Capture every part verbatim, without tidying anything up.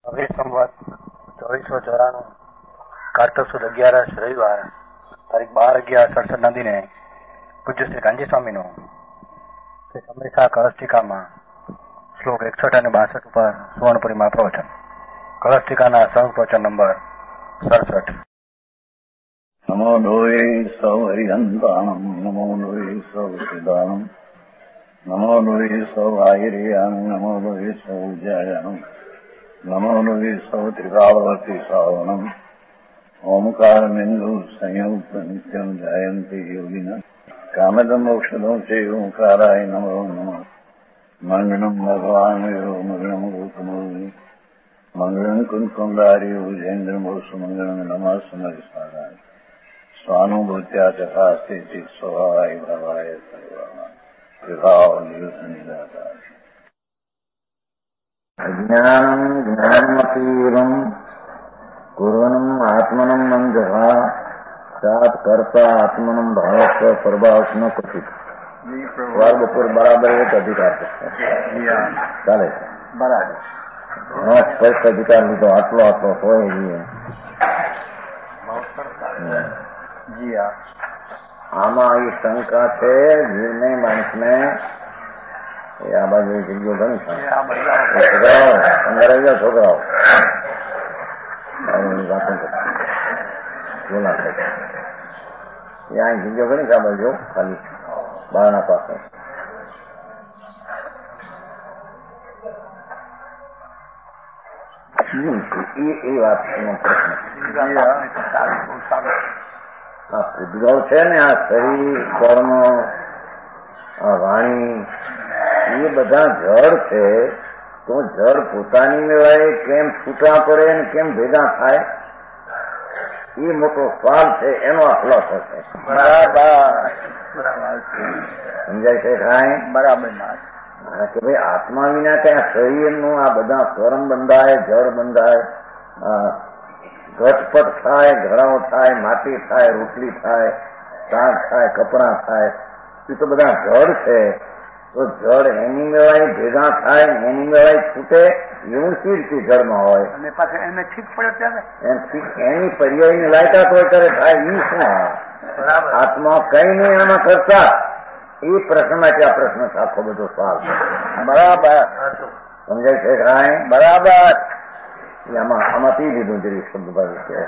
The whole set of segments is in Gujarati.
નવીન સંવત ચોવીસો ચોરાણું કાર્તક સુદ અગિયારસ રવિવાર તારીખ બાર અગિયાર સડસઠ ના દિને પૂજ્ય શ્રી કાંજી સ્વામીનું શ્રી સમયસા કળશટીકામાં શ્લોક એકસઠ અને બાસઠ ઉપર સુવર્ણપુરીમાં પ્રવચન. કળશટીકાના સહ પ્રવચન નંબર સડસઠ. નમો લોહે સૌ હરિહંતાણમ નમો લોહે સૌ સિદાનમ નમો લોહે સૌ આયર્યાનમ નમો લોહે સૌ જયાનમ નમો લોહે સૌ ત્રિકાળવતી સાવનમ ઓમકાર બિંદુ સંયુક્ત નિત્યમ જયંતિ યોગિના કામદમ મોક્ષદો છે ઓંકારાય નમો નમઃ. મંગળમ ભગવાન મંગળમ ગૌતમોની મંગળમ કુંકુંડારી ઉજેન્દ્ર મોક્ષ મંગળમ નમઃ સમરિસારાય સ્વાનુભૂત્યા તથા સ્થિતિ સ્વભાવાય ભાવાય સર્વમાં વિભાવ નિયુત નિરાકાર. અજ્ઞાનમ જ્ઞાનમતીરમ કુર્વનમ આત્મનમ મંજહા સાત કરતા આત્મનમ ભાવસ્વ પ્રભાવસ્ન કથિત. બપોર બરાબર એક અધિકાર ચાલે બરાબર સ્પષ્ટ અધિકાર લીધો આટલો આટલો હોય જોઈએ. આમાં એ શંકા છે જીવને માણસને આ બાજુ જગ્યો ઘણી છોકરાઓ અંદર આવી જાઓ છોકરાઓ વાતો બોલા ત્યાં જગ્યો ઘણી આ બાજુ ખાલી બારણા પાસે એ વાત પ્રશ્ન આ ઉદ્ગવ છે ને આ શરીર કર્મ આ વાણી એ બધા જળ છે તો જળ પોતાની મેળાએ કેમ છૂટા પડે ને કેમ ભેગા થાય એ મોટો સવાલ છે. એનો આ ખુલાસો છે. બરાબર સમજાય છે કાંઈ? બરાબર કે ભાઈ આત્મા વિના કઈ શરીરનું આ બધા સ્વરમ બંધાય જળ બંધાય ઘટપટ થાય ઘડાઓ થાય માટી થાય રોટલી થાય શાક થાય કપડા થાય એ તો બધા જળ છે. તો જળ એની મેળાએ ભેગા થાય એની મેળાએ છૂટે એવું સી રીતે જળમાં હોય અને પાછળ એને ઠીક પડે ત્યારે એની પર્યાયની લાયકાત હોય ત્યારે થાય ઈ શું? આત્મા કઈ નહીં આમાં કરતા એ પ્રશ્નમાં આ પ્રશ્ન આખો બધો સવાલ છે. બરાબર સમજાય છે કાંઈ? બરાબર આમાં આમાં પી લીધું જરી શબ્દ બાજુ છે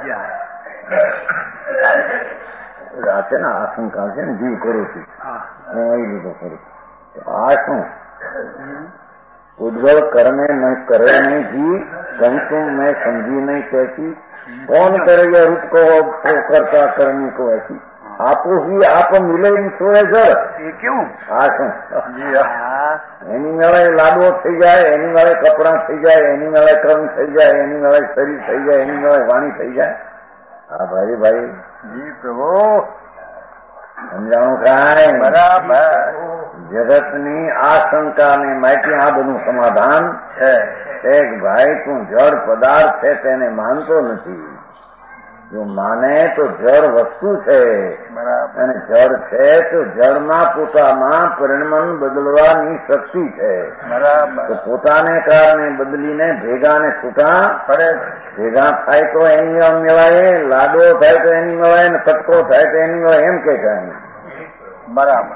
આ છે ને આશંકા છે ને જીવ કરું છું હું અહીં લીધું ખરું. આ શું ઉદ્ગવ કરને ન કરે નહીં જી કંચું મેં સમજી નહીં કહેતી કોણ કરે રૂપ કહો કરતા કરણી કહો ऐसी આપો ही આપ મિલે સોએ જળ એ કેવું? આ શું એની મેળે લાડવો થઈ જાય એની મેળે કપડા થઈ જાય એની મેળે કર્મ થઈ જાય એની મેળે શરીર થઈ જાય એની મેળે વાણી થઈ જાય. હા ભાઈ ભાઈ જી પ્રભુ સમજાણું કાંઈ? બરાબર જગતની આશંકા ને માહિતી આ બધું સમાધાન છે કે ભાઈ તું જળ પદાર્થ છે તેને માનતો નથી. જો માને તો જળ વસ્તુ છે અને જળ છે તો જળમાં પોતામાં પરિણમન બદલવાની શક્તિ છે. તો પોતાને કારણે બદલીને ભેગા ને છૂટા પડે. ભેગા થાય તો એની મેળાય લાડો થાય તો એની મેળાય ને કટકો થાય તો એની મેળાય એમ કે કાંઈ. બરાબર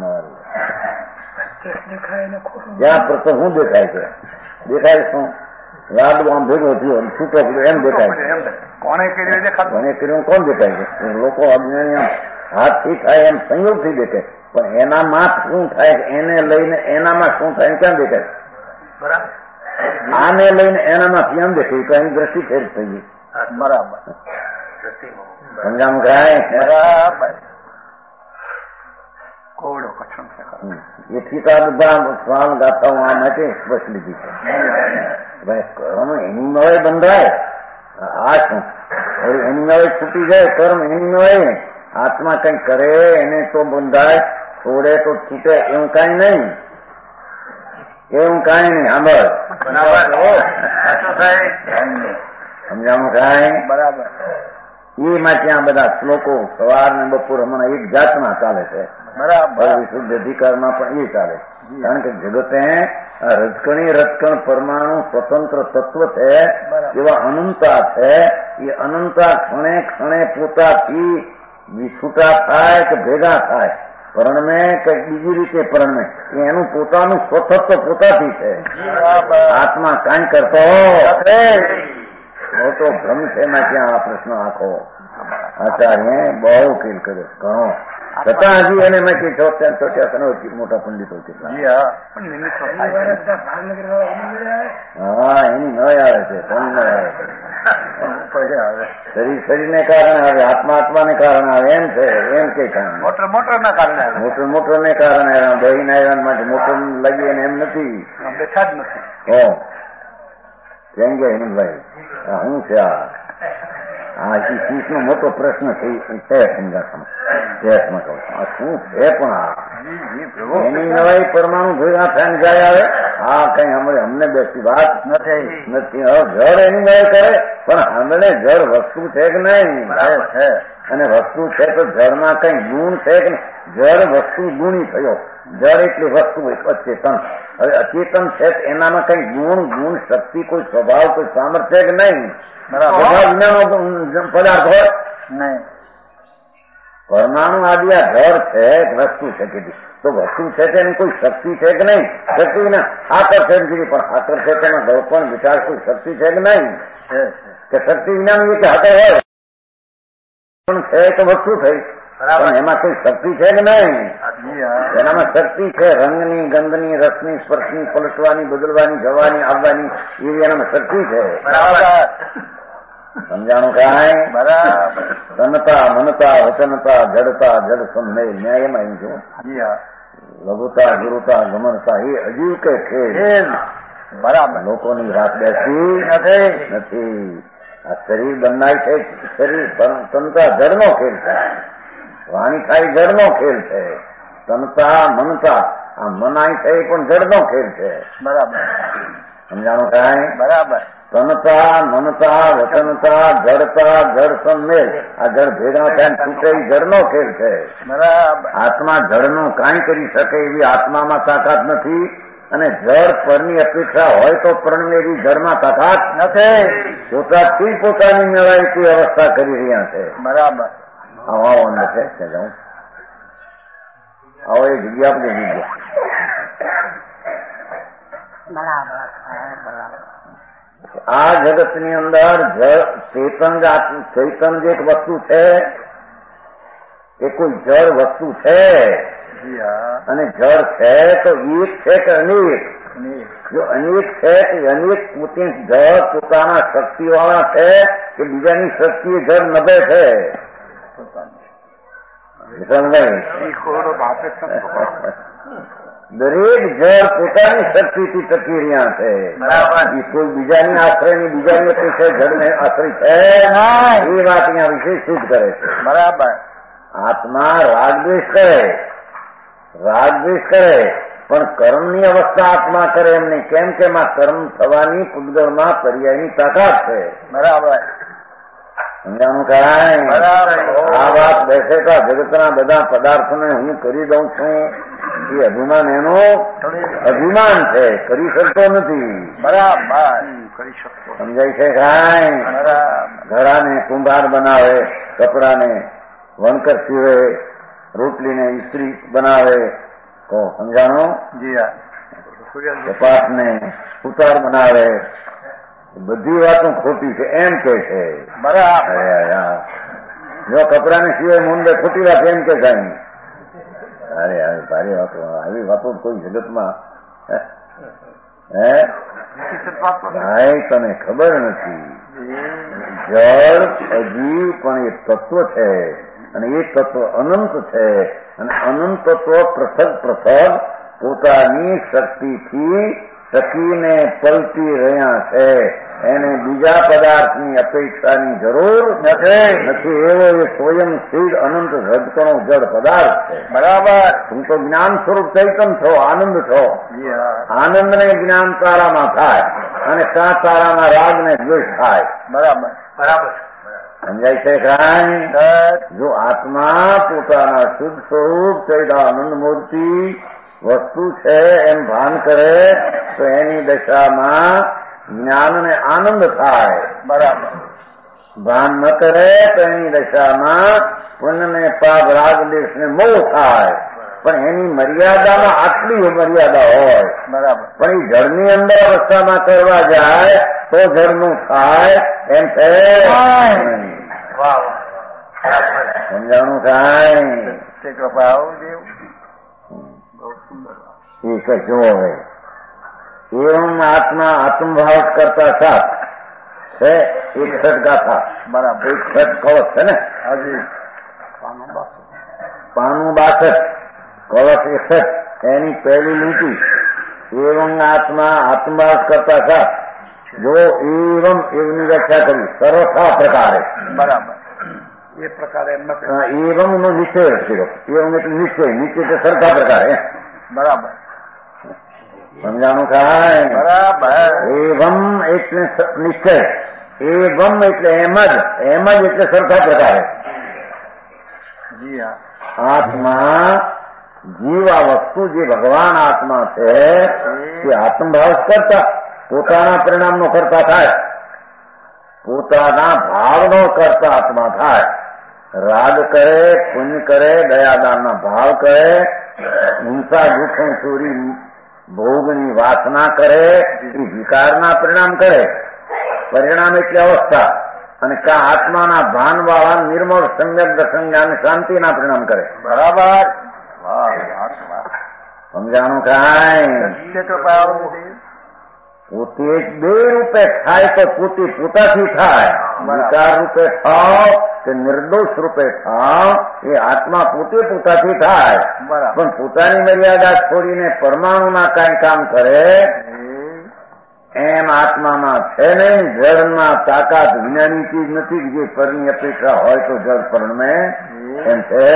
જ્યાં પ્રતો શું દેખાય છે? દેખાય શું? લાડુ આમ ભેગો થયો છૂટો એમ દેખાય છે. કોને કર્યું કોને કર્યું કોણ દેખાય છે? લોકો અજ્ઞાની હાથથી થાય એમ સંયોગથી દેખાય પણ એનામાં શું થાય એને લઈને એનામાં શું થાય ક્યાં દેખાય? બરાબર આને લઈને એનામાંથી એમ દેખાય તો એની દ્રષ્ટિ ફેર થઈ ગઈ. બરાબર સમજાણું કાંઈ? બરાબર કોવડો કઠણ છે એથી તો આ બધા સ્વાલ ગાથાઓ આ માટે સ્પષ્ટ લીધી છે. કર્મ એની મેળે બંધાય આ શું એની મેળે છૂટી જાય કર્મ એની મેળે આત્મા કઈ કરે એને તો બંધાય છોડે તો છૂટે એવું કઈ નહીં એવું કઈ નહીં. આંબળ સમજાવું કાંઈ? બરાબર એમાં ત્યાં બધા શ્લોકો સવાર ને બપોર હમણાં એક જાતના ચાલે છે. બરાબર. વિશુદ્ધ અધિકારમાં પણ એ ચાલે. કારણ કે જગતે રજકણી રજકણ પરમાણુ સ્વતંત્ર તત્વ છે, એવા અનંતા છે. એ અનંતા ક્ષણે ક્ષણે પોતાથી છૂટા થાય કે ભેગા થાય, પરણમે કે બીજી રીતે પરણમે, એનું પોતાનું સ્વતત્વ પોતાથી છે. આત્મા કાંઈ કરતો મોટો ભ્રમ છે. એમાં ક્યાં આ પ્રશ્ન આખો આચાર્ય બહુ ઉકેલ કર્યો ઘણો. છતાં હજી એને મેં કે ચોટ્યા ચોટ્યા તને મોટા પંડિતો કેટલા હા એની ન આવે છે, કોની ન આવે છે. શરીર શરીરને કારણે આવે, આત્મા આત્માને કારણે આવે એમ છે. એમ કઈ કારણે મોટર મોટર ના કારણે મોટર મોટર ને કારણે આવ્યા, બહીને આવ્યા માટે મોટર લાગી એને એમ નથી. બેઠા જ નથી. હો કેમ ગયા હિમભાઈ શું છે આ? આ શીશ નો મોટો પ્રશ્ન છે સમજાવવામાં. દેશમાં કહું છું આ શું છે? પણ આ એની નવાઈ પરમાણુ ભેગા થઈને જાય આવે. આ કઈ હમણાં અમને બેસી વાત નથી નથી જળ એની નવાઈ કરે, પણ હમણે જળ વસ્તુ છે કે નહીં છે? અને વસ્તુ છે તો જળમાં કઈ ગુણ છે કે નહીં? જળ વસ્તુ ગુણી થયો. જળ એટલી વસ્તુ અચેતન. હવે અચેતન છે એનામાં કઈ ગુણ ગુણ શક્તિ કોઈ સ્વભાવ કોઈ સામર્થ્ય કે નહીં? વિનાનો પદાર્થ હોય નહીં. પરમાણુ આદિ આ જળ છે વસ્તુ છે કીધી તો વસ્તુ છે તેની કોઈ શક્તિ છે કે નહીં? શક્તિ ના આકર છે કીધી, પણ આકર છે તેના ગળપણ વિચાર કોઈ શક્તિ છે કે નહીં? કે શક્તિ વિનાનું એક હાથે હોય પણ છે તો વસ્તુ થઈ, પણ એમાં કોઈ શક્તિ છે કે નહીં? એનામાં શક્તિ છે. રંગની, ગંધની, રસની, સ્પર્શની, પલટવાની, બદલવાની, જવાની, આવવાની એવી એનામાં શક્તિ છે. સમજાણું કાંઈ? બરાબર. તનતા મનતા વચનતા જડતા જડ સંમેલ ન્યાયમાં એમ છું. લઘુતા ગુરુતા ગમનતા એ અજીવ કે છે. બરાબર. લોકોની વાત બેસી નથી. આ શરીર બનાય છે, શરીર તનતા જડનો ખેલ છે. વાણી થાય જડનો ખેલ છે. તનતા મનતા આ મનાય છે એ પણ જડનો ખેલ છે. બરાબર. સમજાણું કાંઈ? બરાબર. તનતા મનતા વચનતા જડતા જડ સંમેલ આ જળ ભેગા થાય છૂટે જળનો ખેલ છે. બરાબર. આત્મા જળનું કાંઈ કરી શકે એવી આત્મામાં તાકાત નથી, અને જળ પરની અપેક્ષા હોય તો પણ એવી જળમાં તાકાત નથી. પોતાથી પોતાની મેળાયતી અવસ્થા કરી રહ્યા છે. બરાબર. આવો અંદર છે જાઉં આવો એ જગ્યા આપજો જગ્યા. આ જગતની અંદર ચેતન ચૈતન જે એક વસ્તુ છે એ કોઈ જળ વસ્તુ છે, અને જળ છે તો એક છે કે અનેક? જો અનેક છે તો અનેક પોતે જળ પોતાના શક્તિવાળા છે કે બીજાની શક્તિ જળ નભે છે? દરેક જળ પોતાની શક્તિથી ટકી રહ્યા છે. કોઈ બીજાની આશ્રયની બીજાની અપેક્ષા જળને આશ્રય છે એ વાત અહીંયા વિશે સિદ્ધ કરે છે. બરાબર. આત્મા રાગદ્વેષ કરે, રાગદ્વેષ કરે પણ કર્મની અવસ્થા આત્મા કરે એમ નહીં. કેમ કે એમાં કર્મ થવાની પૂતગળમાં પર્યાયની તાકાત છે. બરાબર. સમજાણું કાંઈ? આ વાત બેસે તો જગતના બધા પદાર્થોને હું કરી દઉં છું એ અભિમાન એનું અભિમાન છે, કરી શકતો નથી. બરાબર. કરી શકતો સમજાય છે કાંઈ? ઘડાને કુંભાર બનાવે, કપડાને વણકર સીવે, રોટલીને ઇસ્ત્રી બનાવે તો સમજાણું? કપાસને ઉતાર બનાવે, બધી વાતો ખોટી છે એમ કે છે. બરાબર. જો કપડાને સિવાય મુંડે ખોટી વાત એમ કે કાંઈ? અરે અરે ભારી વાતો, આવી વાતો કોઈ જગતમાં હે ભાઈ તને ખબર નથી. જળ અજીવ પણ એક તત્વ છે, અને એ તત્વ અનંત છે, અને અનંત તત્વ પૃથક પૃથક પોતાની શક્તિથી ટકીને પલટી રહ્યા છે. એને બીજા પદાર્થની અપેક્ષાની જરૂર નથી. એવો એ સ્વયં સ્થિર અનંત રજકણો જળ પદાર્થ છે. બરાબર. તું તો જ્ઞાન સ્વરૂપ ચૈતન છો, આનંદ છો. આનંદ ને જ્ઞાન તારામાં થાય, અને કા તારામાં રાગ ને દ્વેષ થાય. બરાબર. બરાબર. સમજાય છે કાંઈ? જો આત્મા પોતાના શુદ્ધ સ્વરૂપ સૈદાનંદ મૂર્તિ વસ્તુ છે એમ ભાન કરે તો એની દશામાં જ્ઞાન ને આનંદ થાય. બરાબર. ભાન ન કરે તો એની દશામાં પુણ્ય ને પાપ રાગ દેશ ને મોહ થાય. પણ એની મર્યાદામાં આટલી મર્યાદા હોય. બરાબર. પણ એ જળની અંદર અવસ્થામાં કરવા જાય તો જળનું થાય એમ છે. સમજાણું થાય? કૃપા દેવ એ કશો હવે એમ આત્મા આત્મભાવ કરતા સાથ છે. એક છઠ ગાથા. બરાબર. એક છઠ કળશ છે ને? હાજી. પાનું બાસઠ કળશ એકસઠ એની પહેલી લીટી એવમ આત્મા આત્મભાવ કરતા સાથ જો એવમ એવની વ્યાખ્યા કરી સર્વથા પ્રકારે. બરાબર. એ પ્રકારે એમ એવમ નો નિશ્ચય કર્યો. એવમ એટલે નિશ્ચય, નિશ્ચય એટલે સરખા પ્રકારે. બરાબર. સમજાણું થાય? બરાબર. એવમ એટલે નિશ્ચય, એવમ એટલે એમ જ, એમ જ એટલે સરખા પ્રકારે. જી હા. આત્મા જીવ આ વસ્તુ જે ભગવાન આત્મા છે તે આત્મભાવ કરતા પોતાના પરિણામનો કરતા થાય, પોતાના ભાવનો કરતા આત્મા થાય. રાગ કરે, પુણ્ય કરે, દયાદાનના ભાવ કરે, હિંસા દુઃખ ચોરી ભોગની વાસના કરે, એ વિકારના પરિણામ કરે. પરિણામ એટલે અવસ્થા. અને કા આત્માના ભાન વાળા નિર્મળ સમ્યક દર્શન જ્ઞાન શાંતિના પરિણામ કરે. બરાબર. સમજાણું કાંઈ? પોતે જ બે રૂપે થાય તો પોતે પોતાથી થાય. વિકાર રૂપે થાવ કે નિર્દોષ રૂપે થાવ એ આત્મા પોતે પોતાથી થાય. પણ પોતાની મર્યાદા છોડીને પરમાણુના કાંઈ કામ કરે એમ આત્મામાં છે નહીં. જળમાં તાકાત વિનાની ચીજ નથી જે પરની અપેક્ષા હોય તો જળ પરણમે એમ છે.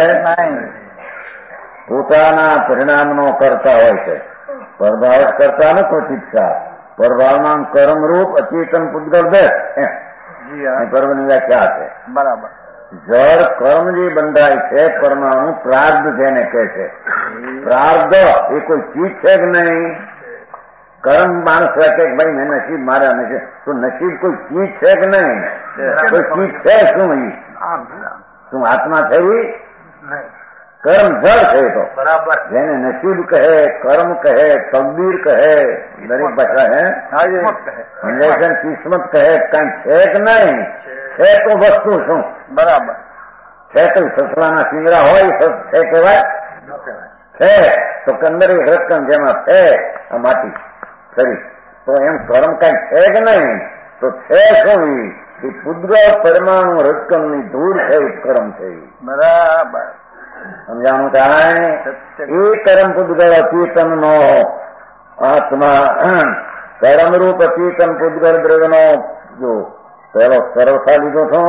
પોતાના પરિણામનો કરતા હોય છે, પરભાવ કરતા ન કોશિક્ષા. પરભાવના કર્મરૂપ અચેતન પૂતગલ બે પર્વની વ્યાખ્યા છે. બરાબર. જળ કર્મ જે બંધાય છે પરમાણુ પ્રાર્ધ જેને કહે છે. પ્રાર્ધ એ કોઈ ચીજ છે કે નહીં? કર્મ માણસ કે ભાઈ મેં નસીબ મારા નસીબ, તો નસીબ કોઈ ચીજ છે કે નહીં? કોઈ ચીજ છે શું? શું આત્મા છે? કર્મ જળ છે. તો બરાબર. જેને નસીબ કહે, કર્મ કહે, તકદીર કહે, દરેક ભાષા હે કિસ્મત કહે, કઈ છે કે નહીં? છે તો વસ્તુ શું? બરાબર. છે તો સસલાના સિંગડા હોય છે કહેવાય? છે તો અંદર એક રકમ જેમાં છે આ માટી ખરી, તો એમ કર્મ કઈ છે કે નહીં? તો છે શું? એ પૂતગળ પરમાણુ રકમ ની ધૂળ છે, કર્મ છે. બરાબર. સમજાણું થાય? એ કર્મ પૂતગળ અચેતન નો આત્મા કર્મરૂપ અચેતન પૂતગળ દ્રવ્ય નો જો પેલો સરળતા લીધો છો.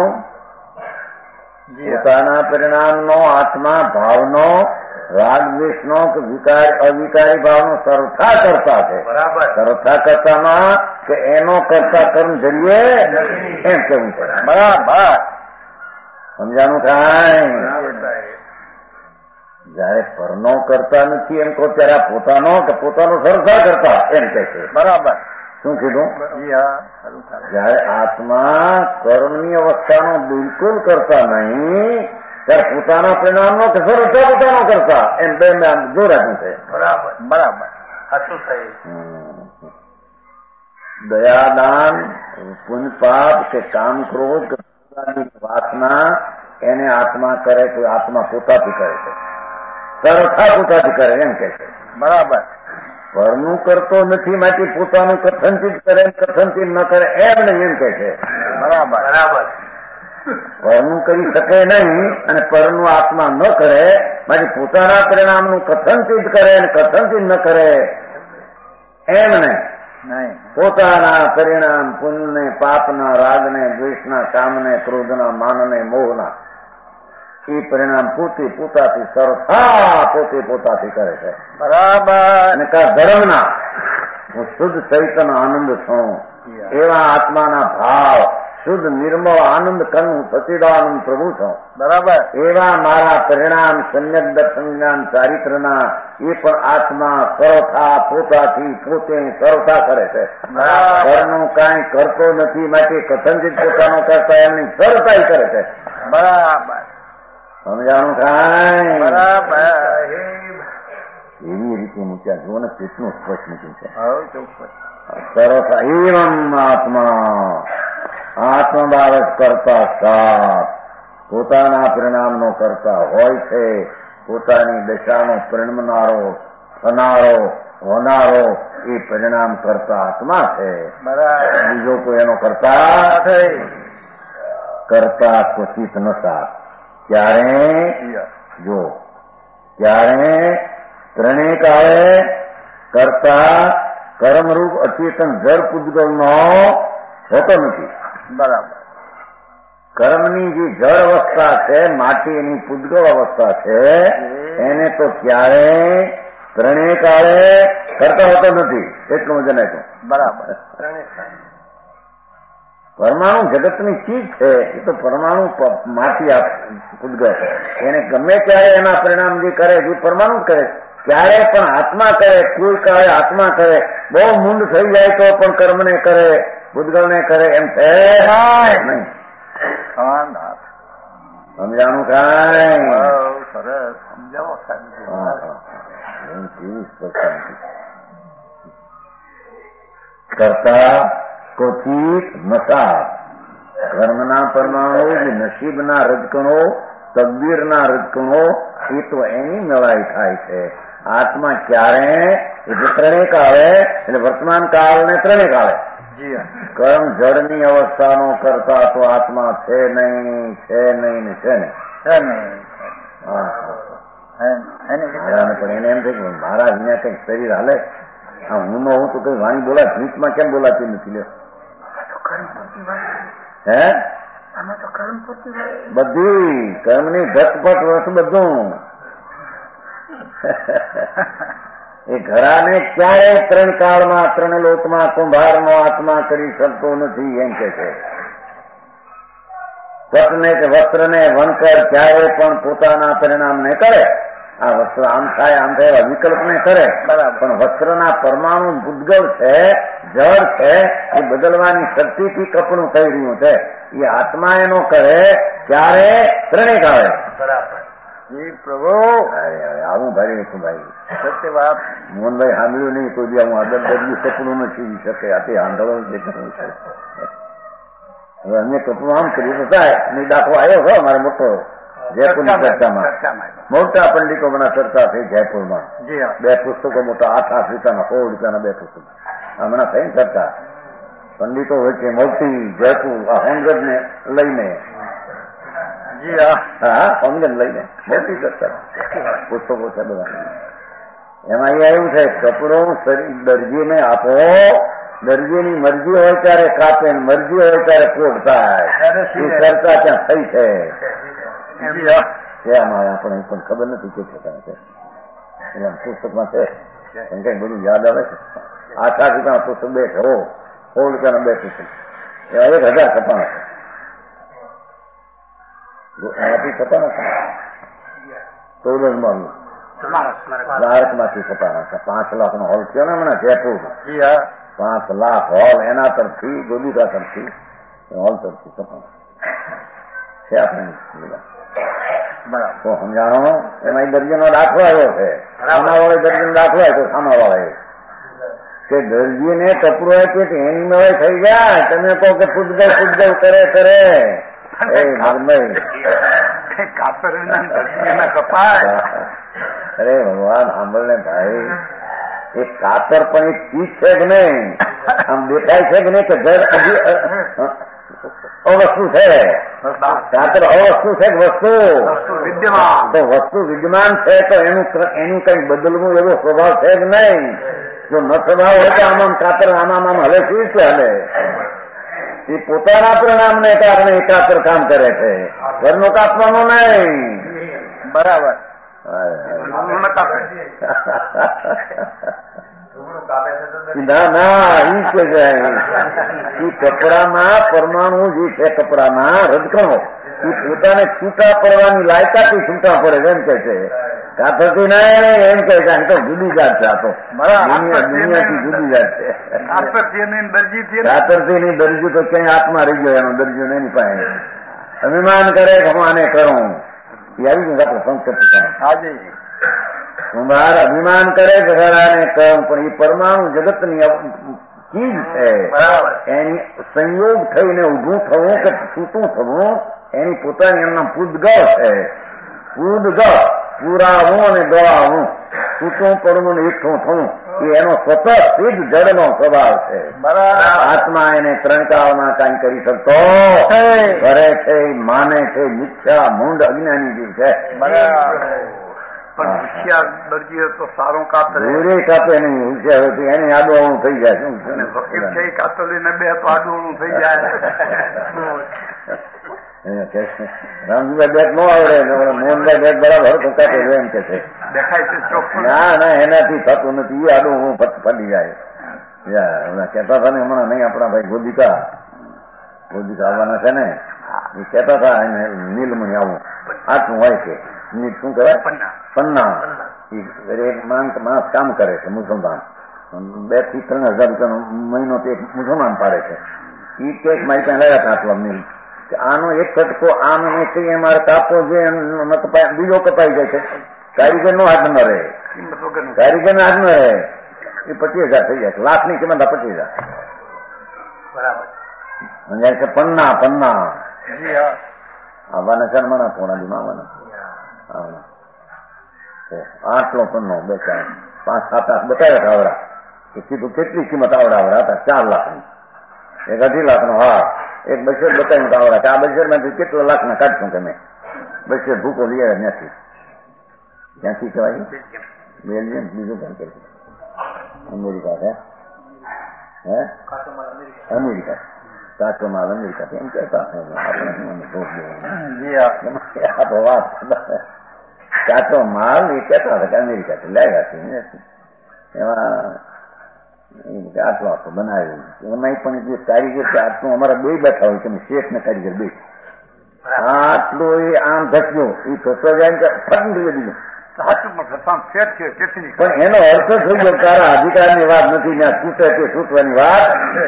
પોતાના પરિણામનો આત્મા ભાવનો રાગ દ્વેષનો કે વિકાર અવિકારી ભાવનો સરથા કરતા છે. સરથા કરતામાં કે એનો કરતા કર્મ જરીએ એમ કેવું છે. બરાબર. સમજાણું થાય? જયારે પરનો કરતા નથી એમ કહો ત્યારે પોતાનો કે પોતાનો સરથા કરતા એમ કે છે. બરાબર. શું કીધું? જયારે આત્મા કર્મની અવસ્થાનો બિલકુલ કરતા નહીં ત્યારે પોતાના પરિણામનો કે સરથા પોતાનો કરતા એમ બે મેં જો રાખ્યું છે. બરાબર. બરાબર. દયાદાન, પુણ્ય પાપ કે કામ ક્રોધ કે વાસના એને આત્મા કરે તો આત્મા પોતાથી કરે છે. સરથા પોતાથી કરે એમ કે છે. બરાબર. પરનું કરતો નથી માટે પોતાનું કથનથી જ કરે, કથનથી ન કરે એમ નહીં એમ કે છે. બરાબર. બરાબર. પરનું કરી શકે નહીં અને પરનું આત્મા ન કરે માટે પોતાના પરિણામનું કથનથી જ કરે અને કથનથી જ ન કરે એમ નહીં. પોતાના પરિણામ પુણ્યને, પાપના, રાગને, દ્વેષના, કામને, ક્રોધના, માનને, મોહના એ પરિણામ પોતે પોતાથી સરથા પોતે પોતાથી કરે છે. બરાબર. અને કા ધર્મના હું શુદ્ધ ચૈતન્ય આનંદ છું એવા આત્માના ભાવ શુદ્ધ નિર્મળ આનંદ કનું સચિદાનંદ પ્રભુ છું. બરાબર. એવા મારા પરિણામ સમ્યક દર્શન જ્ઞાન ચારિત્રના એ પણ આત્મા સરળતા પોતાથી પોતે સરળતા કરે છે. ઘરનું કાંઈ કરતો નથી, માટે કથનથી પોતાનો કરતા એમની સરળતા કરે છે. બરાબર. સમજાણું કાંઈ? બરાબર. એવી રીતે મૂક્યા જુઓ ને કેટલું સ્પષ્ટ મૂક્યું છે. સરળતા એવમ આત્મા આત્મબાળક કરતા સાત પોતાના પરિણામનો કરતા હોય છે. પોતાની દશાનો પરિણમનારો થનારો હોનારો એ પરિણામ કરતા આત્મા છે. બીજો કોઈ એનો કરતા કરતા ક્વચિત નતા. ત્યારે જો ત્યારે ત્રણેય કાળે કરતા કર્મરૂપ અચેતન જળ પૂજગલનો હોતો નથી. બરાબર. કર્મની જે જળ અવસ્થા છે, માટીની પૂજગલ અવસ્થા છે, એને તો ક્યારેય ત્રણેય કાળે કરતા હોતો નથી. એટલું જણાય. બરાબર. પરમાણુ જગતની ચીજ છે. એ તો પરમાણુ માટી પૂજગલ એને ગમે ત્યારે એના પરિણામ જે કરે જે પરમાણુ કરે. ક્યારે પણ આત્મા કરે, કોઈ કાળે આત્મા કરે. બહુ મૂંડ થઈ જાય તો પણ કર્મને કરે, પૂજગલને કરે એમ છે નહીં. સમજાણું કાંઈ? સરસ સમજાવો. કરતા ક્વચિત નતા. કર્મના પરમાણુ જે નસીબના રજકણો, તકદીરના રજકણો, એ તો એની મેળાઈ થાય છે. આત્મા ક્યારે એટલે ત્રણેય કાળે, એટલે વર્તમાન કાળ ને ત્રણેય કાળે કર્મ જળની અવસ્થાનો કરતા તો આત્મા છે નહીં, છે નહીં ને છે નહીં. પણ એને એમ થાય કે મારા વિના કઈક શરીર હાલે. હા, હું ન હું તો કઈ વાણી બોલા સ્મિતમાં કેમ બોલાતી નથી? લ્યો હે બધી કર્મની ઘટપટ વસ્તુ બધું એ ઘરાને ક્યારેય ત્રણ કાળમાં ત્રણ લોકમાં કુંભારનો આત્મા કરી શકતો નથી એમ કે છે. વસ્ત્રને કે વસ્ત્રને વણકર ક્યારે પણ પોતાના પરિણામને કરે. આ વસ્ત્ર આમ થાય આમ થાય એવા વિકલ્પને કરે. પણ વસ્ત્રના પરમાણુ પૂજગલ છે, જળ છે, એ બદલવાની શક્તિથી કપડું થઈ રહ્યું છે. એ આત્મા એનો કરે ક્યારે ત્રણેય કાળે. બરાબર. પ્રભુ આવું ભાઈ છું ભાઈ. સત્ય વાત. મોહનભાઈ સાંભળ્યું નહીં કોઈ બી હું આદર બદલું કપડું નથી શકે. આ તે આંધળો જે કરવું છે. હવે અમે કપડું આમ કર્યું તો થાય નહીં. દાખલો આવ્યો છો અમારે મોટો જયપુરની ચર્ચામાં. મોટા પંડિતો બના ચર્ચા થઈ જયપુરમાં. બે પુસ્તકો મોટા આઠ આઠ રૂપિયાના સો રૂપિયાના બે પુસ્તકો હમણાં થઈ ચર્ચા. પંડિતો વચ્ચે મોટી જયપુર આ હોમગઢ ને લઈને હા હોમગઢ લઈને મોટી ચર્ચા પુસ્તકો છે બધા. એમાં એ આવ્યું છે કપડો શરીર દરજીને આપો. દરજીની મરજી હોય ત્યારે કાપે, મરજી હોય ત્યારે કોટ થાય. એ ચર્ચા ત્યાં થઈ છે. આમાં આપણે પણ ખબર નથી કે છે પુસ્તકમાં છે. કઈ બધું યાદ આવે છે. આઠ આઠ રૂપિયાના પુસ્તક બે ઘરો, સો રૂપિયાના બે પુસ્તક એવા એક હજાર છપાણા છે. એમાંથી છપાણા ચૌદમાં ભારતમાંથી છપાણા છે. પાંચ લાખ નો હોલ થયો ને હમણાં જયપુરમાં. પાંચ લાખ હોલ એના તરફથી ગોદિકા તરફથી હોલ તરફથી છપાણા છે. આપણે તો સમજાણો એમાં દર્જીનો દાખલો આવ્યો છે. સામા વાળે દર્જીનો દાખલો આવ્યો સામા વાળે કે દરજીને કપડું આપ્યું કે એની મેળે થઈ જાય. તમે કહો કે પૂજગલ પૂજગલ કરે કરે એ અરે ભગવાન સાંભળને ભાઈ. એ કાતર પણ એક ચીજ છે કે નહીં? આમ દેખાય છે કે નહીં કે જળ અવસ્તુ છે. કાતર અવસ્તુ છે કે વસ્તુ વિદ્યમાન? તો વસ્તુ વિદ્યમાન છે તો એનું એનું કઈ બદલવું એવો સ્વભાવ છે કે નહીં? જો ન સ્વભાવ હોય તો આમાં કાતર આમાં આમ હલે સી રીતે હલે? એ પોતાના પરિણામને કારણે એ કાતર કામ કરે છે, ઘરનો કાપવાનો નહીં. બરાબર. ના ના ઈ કે જાય એ કપડાના પરમાણુ જે છે કપડાના રજકણો એ પોતાને છૂટા પડવાની લાયકાથી છૂટા પડે એમ કે છે. કાથરથી ના એમ કે છે તો જુદી જાત છે. આ તો દુનિયાથી જુદી જાત છે. કાતરથી ની દરજી તો ક્યાંય હાથમાં રહી ગયો એનો દરજ્જો નહીં પાસે અભિમાન કરે કે હું આને કરું એ આવી ગયું આપડે સંસ્કૃતિ કુંભાર અભિમાન કરે કે આને કરું પણ એ પરમાણુ જગતની ચીજ છે. એની સંયોગ થઈને ઊભું થવું કે છૂટું થવું એની પોતાની એમના પૂદગળ છે. પૂદગળ પુરાવું અને દોડાવું છૂટું પડવું ને એકઠું થવું એ એનો સતત સિદ્ધ જડનો સ્વભાવ છે. આત્મા એને ત્રણ કાળમાં કાંઈ કરી શકતો કરે છે, માને છે, મિથ્યા મૂંડ અજ્ઞાની જે છે. તો સારું કાતર કાપે નહીં હોશિયાર હતી એને આડું થઈ જાય. શું વકીલ છે કાતર લઈને બે તો આડું થઈ જાય. રામજીભાઈ બેટ નો આવડે મોહનભાઈ બેટ બરાબર તો કાપે એમ કે છે. દેખાય છે ના ના એનાથી થતું નથી. એ આડું હું ફટી જાય. કેતા હતા ને હમણાં નહીં આપણા ભાઈ ગોદિકા ગોદિકા આવવાના છે ને એ કેતા હતા એને નીલમણી આવું આટલું હોય છે. શું કહેવાય પન્ના એક માણસ કામ કરે છે મુસલમાન બે થી ત્રણ હજાર રૂપિયાનો મહિનો તે મુસલમાન પાડે છે. એ કેક મારી પાસે લાવ્યા હતા આટલો મિલ આનો એક કટકો આમ નહીં મારે કાપવો જોઈએ બીજો કપાઈ જાય છે. કારીગર નો હાથ ન રહે કારીગર નો હાથ ન રહે એ પચીસ હજાર થઈ જાય. લાખ ની કિંમત પચીસ હજાર બરાબર સમજાય છે. પન્ના પન્ના આવવાના છે મને પોણા દીમાં આવવાના આટલો પન્નો બે ચાર પાંચ સાત આઠ બતાવ્યા આવડા એ કીધું કેટલી કિંમત આવડા આવડા હતા ચાર લાખની એક અઢી લાખ નો હા એક બસેર બતાવ્યું તો આવડા આ બસેર માંથી કેટલા લાખ ના કાઢશું તમે બસેર ભૂકો લઈ આવ્યા ત્યાંથી ક્યાંથી કહેવાય બેલ્જિયમ બીજું પણ કે અમેરિકા છે હે અમેરિકા કાચો માલ અમેરિકા એમ કહેતા આપણે વાત કાચો માલ એ કહેતા હતા કે અમેરિકાથી લાવ્યા છે એમાં આટલો આટલો બનાવ્યું એમાં પણ જે કારીગર છે આટલું અમારા બે બેઠા હોય તમે શેઠ ને કારીગર બે આટલું એ આમ ધસ્યો એ ધસવા જાય કે ફરી દીધું પણ એનો અર્થ થઈ ગયો તારા અધિકારની વાત નથી ત્યાં છૂટે તે છૂટવાની વાત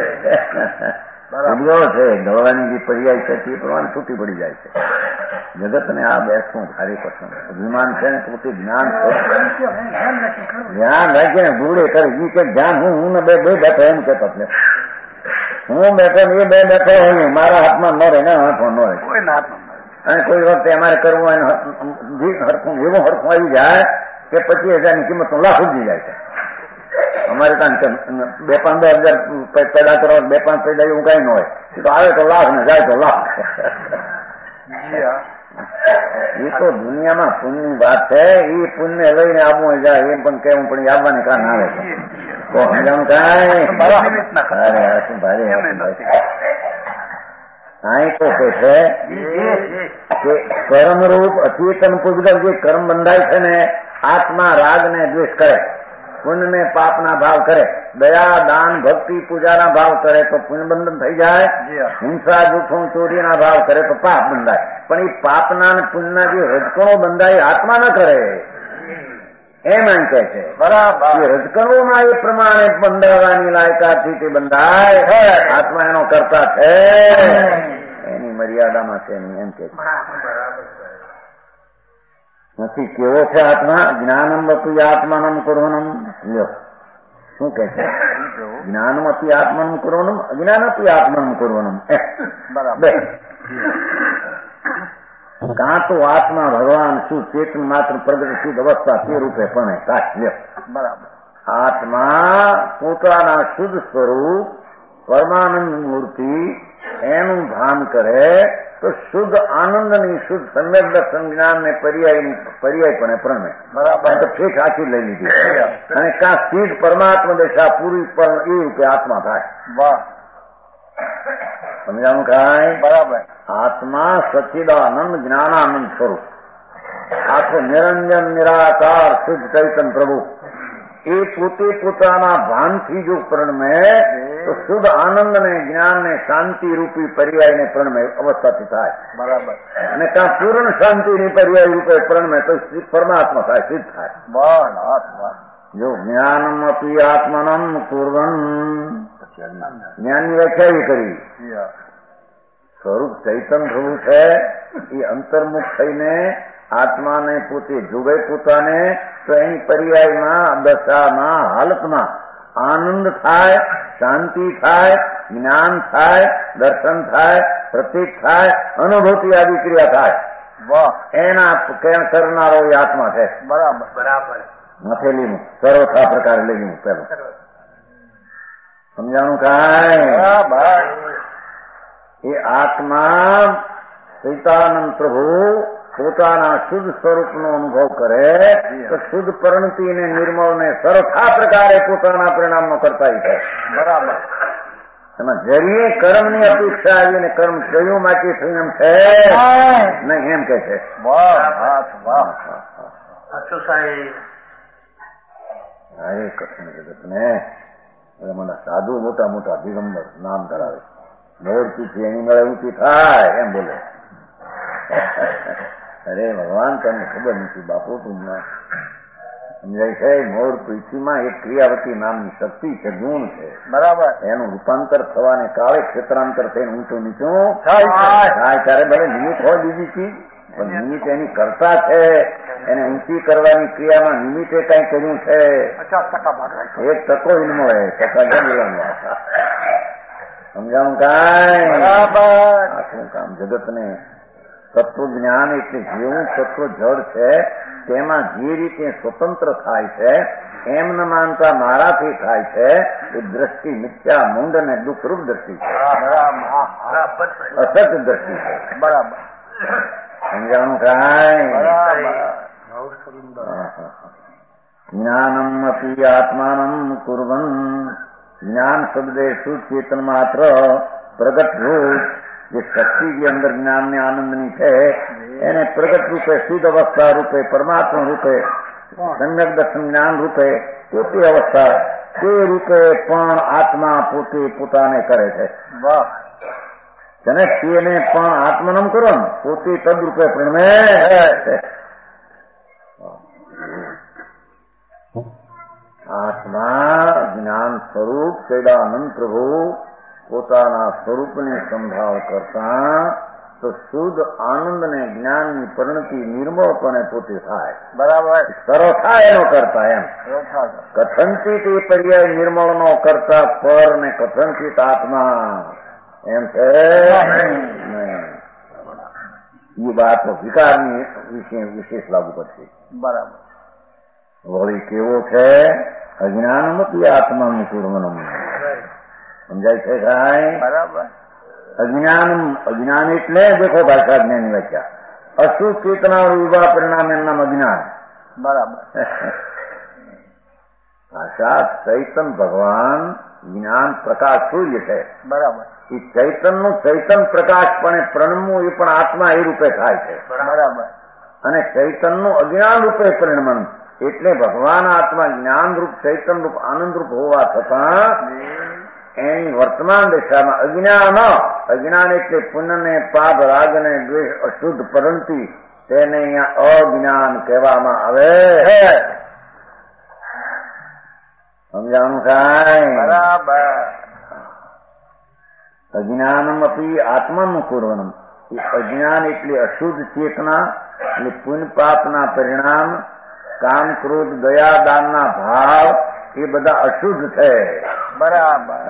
છે. દોડવાની જે પર્યાય છે તે પ્રમાણે છૂટી પડી જાય છે. જગત ને આ બેસવું ભારે પસંદ અભિમાન છે ને પોતે જ્ઞાન છે ધ્યાન રાખીને ગુરડે કરે એ કે ધ્યાન હું હું ને બે બે બેઠો એમ કેતો હું બેઠો ને એ બે બેઠો હોય મારા હાથમાં ન રહે ને હાથમાં ન રહે અને કોઈ વખતે અમારે કરવું એને હરખું એવું હરખું આવી જાય કે પચીસ હજાર ની કિંમત નો લાખ ઉગી જાય છે. અમારે ત્યાં બે પાંચ બે હજાર પેદા કરવા બે પાંચ પેદા એવું કઈ ન હોય તો આવે તો લાખ ને જાય તો લાખ. એ તો દુનિયામાં પુણ્યની વાત છે. એ પુણ્ય લઈને આવવું જાય એમ પણ કેવું પણ આવવાને કારણ આવે છે તો હજામ કઈ ભારે અહીં તો કે છે કે કર્મરૂપ અચેતન પૂજક જે કર્મ બંધાય છે ને આત્મા રાગ ને દ્વેષ કરે પુણ્ય ને પાપ ના ભાવ કરે દયા દાન ભક્તિ પૂજાના ભાવ કરે તો પુણ્ય બંધન થઈ જાય. હિંસા જૂઠું ચોરીના ભાવ કરે તો પાપ બંધાય. પણ એ પાપના અને પુણ્યના જે રજકણો બંધાય આત્મા ન કરે એમ એમ કે છે. બરાબર એ રજકણોના એ પ્રમાણે બંધાવવાની લાયકાતથી તે બંધાય આત્મા એનો કરતા છે એની મર્યાદામાં છે એમ કે નથી. કેવો છે આત્મા જ્ઞાનમ અપી આત્માનમ કરોનમ શું કે છે જ્ઞાનમ અપી આત્માનમ કરોનમ અજ્ઞાન અપી આત્માનમ કરોનમ બરાબર. કાં તો આત્મા ભગવાન શુદ્ધ ચેતન માત્ર પ્રગટ શુદ્ધ અવસ્થા તે રૂપે પણ સાચી બરાબર. આત્મા પોતાના શુદ્ધ સ્વરૂપ પરમાનંદ મૂર્તિ એનું ભાન કરે તો શુદ્ધ આનંદની શુદ્ધ સમ્યક દર્શન જ્ઞાન ને પર્યાયની પર્યાયપણે પ્રમે બરાબર તો ઠીક આખી લઈ લીધી અને કાં સીધ પરમાત્મા દશા પૂરી પણ એ રૂપે આત્મા થાય. વાહ સમજાવું કાંઈ બરાબર. આત્મા સચ્ચિદાનંદ જ્ઞાનાનંદ સ્વરૂપ આખો નિરંજન નિરાકાર શુદ્ધ ચૈતન પ્રભુ એ પોતે પોતાના ભાનથી જો પ્રણમે તો શુદ્ધ આનંદ ને જ્ઞાન ને શાંતિ રૂપી પર્યાય ને પ્રણમે અવસ્થાથી થાય. બરાબર. અને ત્યાં પૂર્ણ શાંતિની પર્યાય રૂપે પ્રણમે તો પરમાત્મા થાય, સિદ્ધ થાય. જો જ્ઞાનમ અપી આત્મનમ પૂર્વન, જ્ઞાનની વ્યાખ્યા કરી સ્વરૂપ ચૈતન થવું છે એ અંતર્મુખ થઈને આત્માને પોતે જોવે પોતાને તો એની પર્યાયમાં દશામાં હાલતમાં આનંદ થાય, શાંતિ થાય, જ્ઞાન થાય, દર્શન થાય, પ્રતીક થાય, અનુભૂતિ આદિ ક્રિયા થાય. વાહ, એના કરનારો એ આત્મા છે. બરાબર બરાબર. મથેલીનું સર્વથા પ્રકારે લઈ પેલું સમજાણું કાંઈ? એ આત્મા ચૈતાનંદ પ્રભુ પોતાના શુદ્ધ સ્વરૂપનો અનુભવ કરે તો શુદ્ધ પરિણતિ ને નિર્મળ ને સર્વથા પ્રકારે પોતાના પરિણામનો કરતા છે. બરાબર. એમાં જરીએ કર્મની અપેક્ષા આવીને કર્મ થયું માટે થયું એમ છે નહીં, એમ કે છે. એ કૃષ્ણ જગત ને મને સાધુ મોટા મોટા દિગંબર નામ ધરાવે, મોર પીછી એની મળે ઊંચી થાય એમ બોલે. અરે ભગવાન તમને ખબર નથી બાપુ, તમને સમજાય છે? મોર પૃથ્વીમાં એક ક્રિયાવતી નામની શક્તિ છે, ગુણ છે. બરાબર. એનું રૂપાંતર થવાને કાળે ક્ષેત્રાંતર થઈને ઊંચું નીચું થાય ત્યારે ભલે નિમિત્ત હોય બીજી ચીજ, પણ નિમિત્ત એની કરતા છે. એને ઊંચી કરવાની ક્રિયામાં નિમિત્તે કઈ કર્યું છે. પચાસ ટકા ભાગ એક ટકો જ મળે. સમજાવું કાંઈ? બરાબર. આખું કામ જગત ને તત્વ જ્ઞાન એટલે જેવું તત્વ જળ છે તેમાં જે રીતે સ્વતંત્ર થાય છે એમ ન માનતા મારાથી થાય છે એ દ્રષ્ટિ મિથ્યા મૂંડ અને દુઃખરૂપ દ્રષ્ટિ છે. અસત દ્રષ્ટિ છે. બરાબર. સમજાણું કાંઈ? જ્ઞાનમ અપી આત્માનમ કુર્વન, જ્ઞાન શબ્દે સુચેતન માત્ર પ્રગટ રૂપ જે શક્તિ જે અંદર જ્ઞાન ને આનંદની છે એને પ્રગટ રૂપે સિદ્ધ અવસ્થા રૂપે પરમાત્મા રૂપે સમ્યક દર્શન જ્ઞાન રૂપે પોતે અવસ્થા તે રૂપે પણ આત્મા પોતે પોતાને કરે છે. વાહ. તેને તેને પણ આત્મનમ કરો ને પોતે તદરૂપે પ્રણમે. આત્મા જ્ઞાન સ્વરૂપ સૈદાનંદ પ્રભુ પોતાના સ્વરૂપની સંભાળ કરતા તો શુદ્ધ આનંદ ને જ્ઞાનની પરિણતિ નિર્મળપણે પોતે થાય. બરાબર. સર્વથા એનો કરતા એમ કથનચિત એ પર્યાય નિર્મળ નો કરતા પર ને કથનચિત આત્મા એમ છે. એ વાત વિકારની વિશે વિશેષ લાગુ પડશે. બરાબર. વળી કેવો છે? અજ્ઞાન નથી આત્માનું પૂર્વનમ. સમજાય છે કાંઈ? બરાબર. અજ્ઞાન અજ્ઞાન એટલે દેખો ભાષા જ્ઞાની વ્યાખ્યા અશુદ્ધ ચેતના વિવાહ પરિણામ એમ નામ અજ્ઞાન. બરાબર. સાક્ષાત ચૈતન ભગવાન જ્ઞાન પ્રકાશ સૂર્ય છે. બરાબર. એ ચૈતન નું ચૈતન પ્રકાશપણે પ્રણમવું એ પણ આત્મા એ રૂપે થાય છે. બરાબર. અને ચૈતન નું અજ્ઞાન રૂપે પરિણમન એટલે ભગવાન આત્મા જ્ઞાન રૂપ ચૈતન રૂપ આનંદ રૂપ હોવા છતાં એની વર્તમાન દિશામાં અજ્ઞાન અજ્ઞાન એટલે પુણ્ય ને પાપ રાગ ને દ્વેષ અશુદ્ધ પરિણતિ તેને અહીંયા અજ્ઞાન કહેવામાં આવે. સમજાણું કાંઈ? બરાબર. અજ્ઞાનમ અપી આત્માનું પૂર્વનમ. એ અજ્ઞાન એટલે અશુદ્ધ ચેતના એટલે પુણ્ય પાપના પરિણામ કામ ક્રોધ દયા દાનના ભાવ એ બધા અશુદ્ધ છે. બરાબર.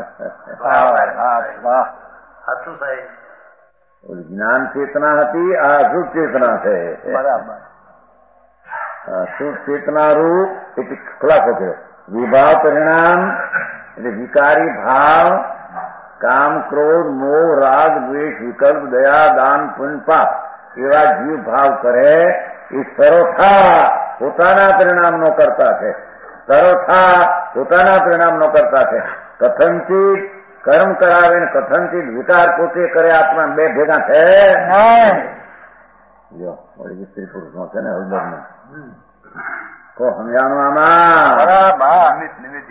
જ્ઞાન ચેતના હતી આ અશુદ્ધ ચેતના છે. બરાબર. અશુદ્ધ ચેતના રૂપ એટલે ખુલાસો છે. વિભાવ પરિણામ એટલે વિકારી ભાવ કામ ક્રોધ મોહ રાગ દ્વેષ વિકલ્પ દયા દાન પુણ્ય પાપ એવા જીવ ભાવ કરે એ સર્વથા પોતાના પરિણામનો કરતા છે. સર્વથા પોતાના પરિણામનો કરતા છે. કથનચિત કર્મ કરાવે ને કથનચિત વિકાર પોતે કરે આત્મા બે ભેગા છે. જો સ્ત્રી પુરુષ નો છે ને હળદર નો તો સમજાણું આમાં બરાબર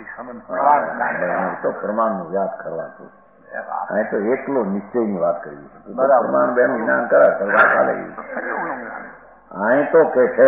તો પ્રમાણનું વ્યાસ કરવાતું અહીં તો એકલો નિશ્ચયની વાત કરી છે. બરાબર. પ્રમાણ બેન જ્ઞાન કરે વાત ચાલે. અહીં તો કે છે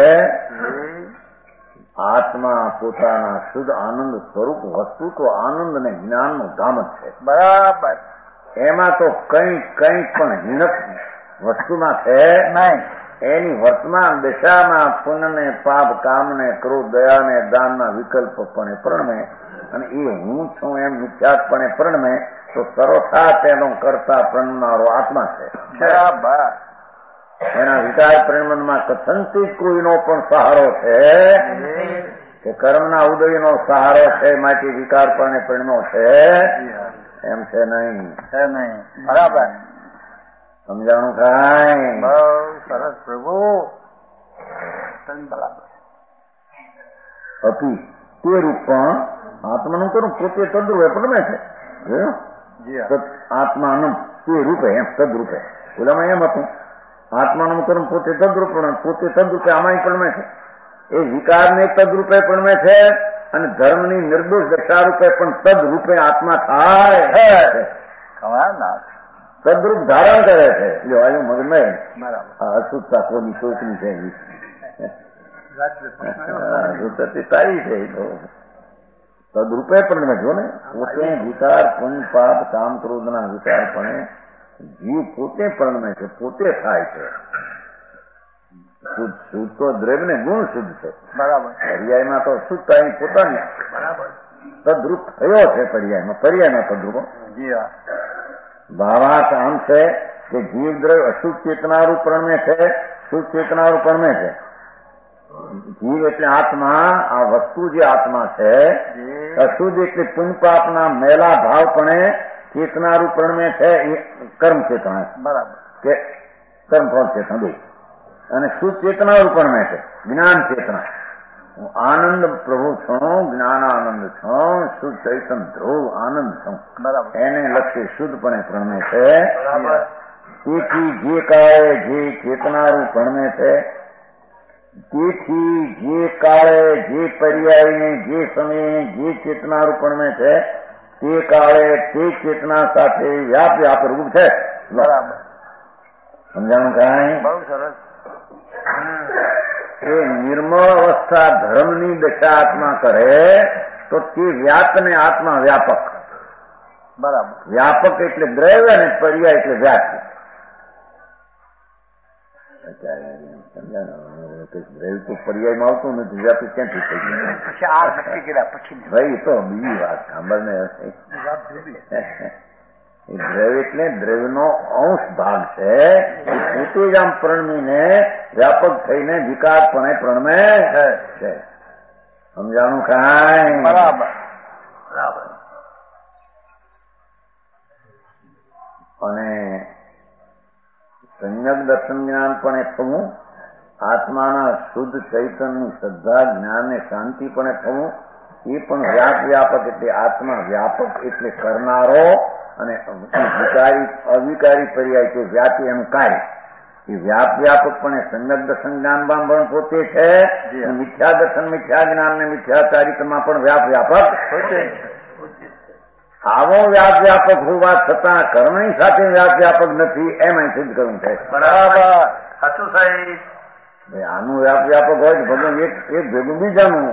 આત્મા પોતાના શુદ્ધ આનંદ સ્વરૂપ વસ્તુ તો આનંદ ને જ્ઞાનનું ધામ જ છે. બરાબર. એમાં તો કઈ કઈ પણ હિણક વસ્તુમાં છે નહીં. એની વર્તમાન દશામાં પુણ્યને પાપ કામને ક્રોધ દયાને દાનના વિકલ્પ પણ પ્રણમે અને એ હું છું એમ મિથ્યાત્પણે પ્રણમે તો સર્વથા તેનો કરતા પ્રણનારો આત્મા છે. બરાબર. એના વિકાર પ્રણમનમાં કથનથી કોઈનો પણ સહારો છે કે કર્મના ઉદયનો સહારો છે માટે વિકાર પણ પ્રણમો છે એમ છે નહીં. છે નહીં. બરાબર. સમજાણું કાંઈ? બહુ સરસ પ્રભુ. બરાબર. અતિ તે રૂપ પણ આત્માનું કરું પોતે તદ્રુપે પ્રમે છે. આત્માનું તે રૂપે એમ તદ્રુપે ઓલામાં એમ હતું આત્માનું કર્મ પોતે તદ્રુપ પોતે તદ્રુપે આમાં પ્રમે છે. એ વિકારને તદ્રુપે પ્રમે છે અને ધર્મની નિર્દોષ દશા રૂપે પણ તદરૂપે આત્મા થાય તદ્રુપ ધારણ કરે છે. જો આજે મગમે આ અશુદ્ધતા કોની શોકની છે તારી છે તો તદરૂપે પણ જો ને પોતે વિકાર પુણ્ય પાપ કામ ક્રોધના વિકાર પણ જીવ પોતે પ્રણમે છે પોતે થાય છે. શુદ્ધ શુદ્ધ તો દ્રવ્ય ને ગુણ શુદ્ધ છે. બરાબર. પર્યાયમાં તો શુદ્ધતા અહીં પોતાની બરાબર તદ્રુપ થયો છે. પર્યાયમાં પર્યાયમાં તદ્રુપ ભાવાર્થ આમ છે કે જીવ દ્રવ્ય અશુદ્ધ ચેતનારૂપ પ્રણમે છે શુદ્ધ ચેતનારૂપ પ્રણમે છે. જીવ એટલે આત્મા આ વસ્તુ જે આત્મા છે અશુદ્ધ એટલે પુણ્ય પાપના મેલા ભાવપણે ચેતનારૂપ પ્રણમે છે એ કર્મ ચેતના બરાબર કે કર્મફળ ચેતના બે અને શુદ્ધ ચેતનારૂપ પ્રણમે છે જ્ઞાન ચેતના. હું આનંદ પ્રભુ છું જ્ઞાનાનંદ છું શુદ્ધ ચૈતન ધ્રુવ આનંદ છું બરાબર. એને લક્ષ્ય શુદ્ધપણે પ્રણમે છે. તેથી જે કાળે જે ચેતનારૂપ પ્રણમે છે તેથી જે કાળે જે પર્યાયને જે સમયે જે ચેતનારૂપ પ્રણમે છે તે કાળે તે ચેતના સાથે વ્યાપ વ્યાપ રૂપ છે. બરાબર. સમજાણું કાંઈ? બહુ સરસ. એ નિર્મળ અવસ્થા ધર્મની દશા આત્મા કરે તો તે વ્યાપ ને આત્મા વ્યાપક. બરાબર. વ્યાપક એટલે દ્રવ્ય અને પર્યાય એટલે વ્યાપ. દ્રવ્ય તો પર્યાયમાં આવતું નથી વ્યાપી ક્યાંથી થઈ ગયું પછી આ નક્કી કર્યા પછી ભાઈ તો બીજી વાત સાંભળને એ દ્રવ્ય એટલે દ્રવ્યનો અંશ ભાગ છે એ પોતે જ આમ પ્રણમીને વ્યાપક થઈને વિકારપણે પ્રણમે છે. સમજાણું કાંઈ? બરાબર. બરાબર. અને સંયમ દર્શન જ્ઞાન પણ થવું આત્માના શુદ્ધ ચૈતનની શ્રદ્ધા જ્ઞાનને શાંતિપણે થવું એ પણ વ્યાપ વ્યાપક એટલે આત્મા વ્યાપક એટલે કરનારો અને વિકારી અવિકારી પર્યાય કે વ્યાપી એનું કાર્ય એ વ્યાપ વ્યાપકપણે સંયમ દર્શન જ્ઞાન પણ પોતે છે. મિથ્યા દર્શન મિથ્યા જ્ઞાન ને મિથ્યા ચારિત્રમાં પણ વ્યાપ વ્યાપક પોતે છે. આવો વ્યાપ વ્યાપક હોવા છતાં કર્મની સાથે વ્યાપ વ્યાપક નથી એમ અહીં સિદ્ધ કરવું છે. બરાબર. સાચું સાહેબ. આનું વ્યાપ વ્યાપક હોય ભગવાન એક એક ભેગું બીજાનું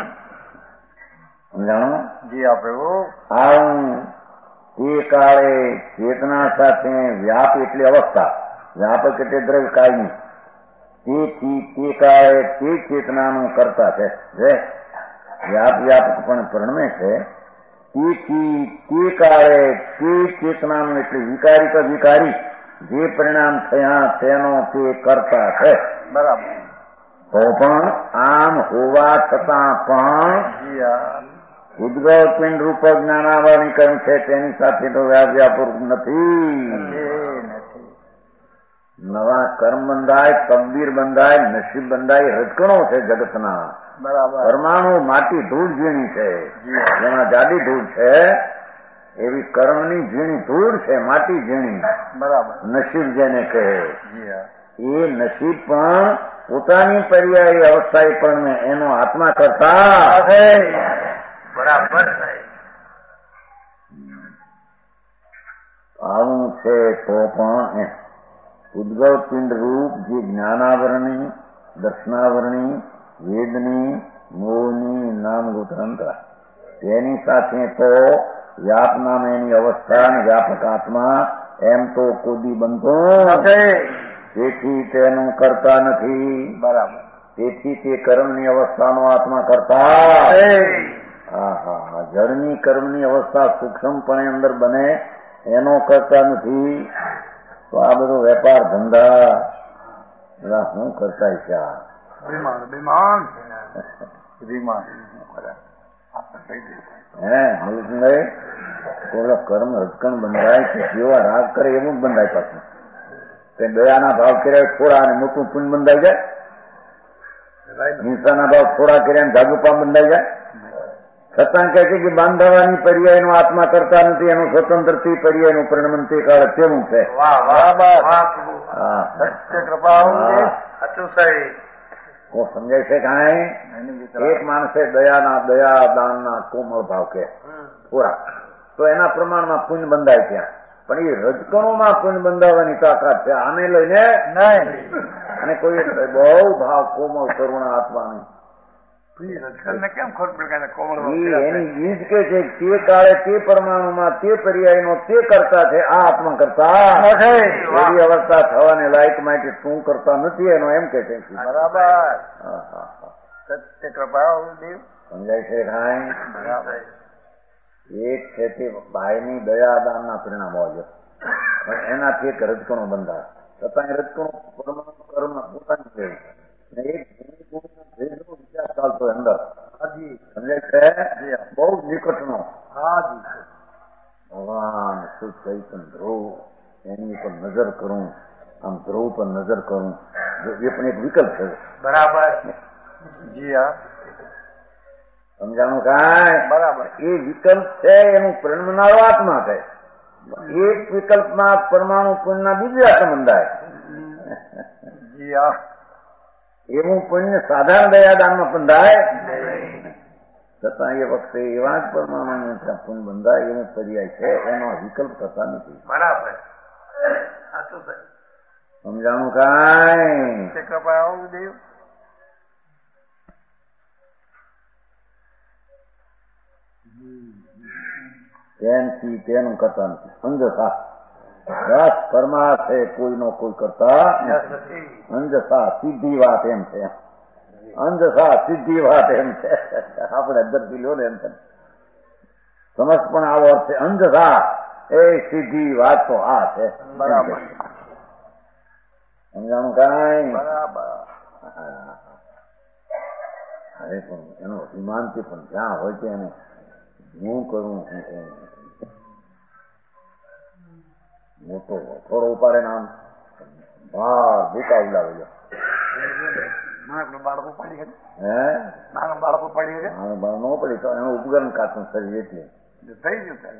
સમજાણું જી આપણે આવું તે કાળે ચેતના સાથે વ્યાપ એટલે અવસ્થા વ્યાપક એટલે દ્રવ્ય કાયમી તેથી તે કાળે તે ચેતનાનું કરતા છે વ્યાપ વ્યાપક પણ પ્રણમે છે. તેથી તે કાળે તે ચેતનાનું એટલે વિકારી કે વિકારી જે પરિણામ થયા તેનો તે કરતા છે. બરાબર. તો પણ આમ હોવા છતાં પણ ઉદ્ગવ પિંડ રૂપ જ્ઞાનાવરણી કર્મ છે તેની સાથે તો વ્યાપ વ્યાપક નથી. નવા કર્મ બંધાય તકદીર બંધાય નસીબ બંધાય રજકણો છે જગતના. બરાબર. પરમાણુ માટી ધૂળ ઝીણી છે જેમાં જાડી ધૂળ છે એવી કર્મની ઝીણી ધૂળ છે માટી ઝીણી. બરાબર. નસીબ જેને કહે એ નસીબ પણ પોતાની પર્યાયી અવસ્થાએ પણ એનો આત્મા કરતા બરાબર આવું છે તો પણ ઉદ્ગવ પિંડ રૂપ જે જ્ઞાનાવરણી દર્શનાવરણી વેદની મોહની નામ ગોત્રંત્ર તેની સાથે તો વ્યાપ નામ એની અવસ્થા અને વ્યાપક આત્મા એમ તો કોદી બનતો તેથી તેનું કરતા નથી. બરાબર. તેથી તે કર્મની અવસ્થાનો આત્મા કરતા. હા હા હા જળની કર્મની અવસ્થા સૂક્ષ્મપણે અંદર બને એનો કરતા નથી. તો આ બધો વેપાર ધંધા બધા શું કરતા છે? હે મલકભાઈ કોઈ કર્મ હજકણ બંધાય છે જેવા રાગ કરે એવું જ બંધાય પાછું. તે દયાના ભાવ કર્યા થોડા અને મોટું પુણ્ય બંધાઈ જાય. હિંસાના ભાવ થોડા કર્યા અને જાગુપા બંધાઈ જાય. છતાં કહે છે કે બાંધવાની પર્યાયનો આત્મા કરતા નથી એનું સ્વતંત્રથી પર્યાયનું પરિણમન તે કાળે કેવું છે? સમજાય છે કાંઈ? એક માણસે દયાના દયા દાનના કોમળ ભાવ કે પૂરા તો એના પ્રમાણમાં પુણ્ય બંધાય ત્યાં. પણ એ રજકણોમાં પુણ્ય બંધાવવાની તાકાત છે આને લઈને નહીં. અને કોઈ બહુ ભાવ કોમળ કરુણા આત્માની કેમ ખોટ કોમળ એની બીજ કે છે તે કાળે તે પરમાણુમાં તે પર્યાયનો તે કરતા છે આ આત્મા કરતા એવી અવસ્થા થવાની લાયક માટે શું કરતા નથી એનો એમ કે છે. બરાબર. સત્ય કૃપા સમજાય છે ભાઈ? એક છે તે ભાઈની દયાદાનના પરિણામ હોય પણ એનાથી એક રજકણો બંધાય છતાં એ રજકણો પરમાણુ કર્મ પોતાની એક ભેદનો વિચાર ચાલતો અંદર સમજાય છે બહુ નિકટનો. ભગવાન શુદ્ધ ચૈતન્ય ધ્રુવ એની ઉપર નજર કરું આમ ધ્રુવ પર નજર કરું એ પણ એક વિકલ્પ છે. બરાબર. જી હા સમજાણું કાંઈ? બરાબર. એ વિકલ્પ છે એનું પરિણમનારો આત્મા છે. એક વિકલ્પમાં પરમાણુ પુણ્યના બીજા સંબંધાય. જી હા એવું પુણ્ય સાધારણ દયાદાનમાં બંધાય છતાં એ વખતે એવા જ પરમાણુ પુણ્ય બંધાય એનો પર્યાય છે એનો વિકલ્પ થતા નથી. બરાબર. સમજાણું કાંઈ? દેવ તેનથી તેનું કરતા નથી. અંજસા રસ પરમાર્થ છે કોઈનો કોઈ કરતા અંજસા સીધી વાત એમ છે. અંજસા સીધી વાત એમ છે. આપણે અંદરથી લો ને એમ છે સમજ પણ આવો અર્થ છે. અંજસા એ સીધી વાત તો આ છે. બરાબર. સમજાણું કાંઈ? બરાબર. અરે પણ એનો અભિમાનથી પણ જ્યાં હોય છે એને હું કરું હું કરું મોટો થોડો ઉપાડે નામ ભાર ભૂકા ઉડાવેલો બાળકો પડી હે નાના બાળકો પડી નાનું બાળ ન પડી તો એનું ઉપકરણ કાચું શરીર એટલે થઈ ગયું.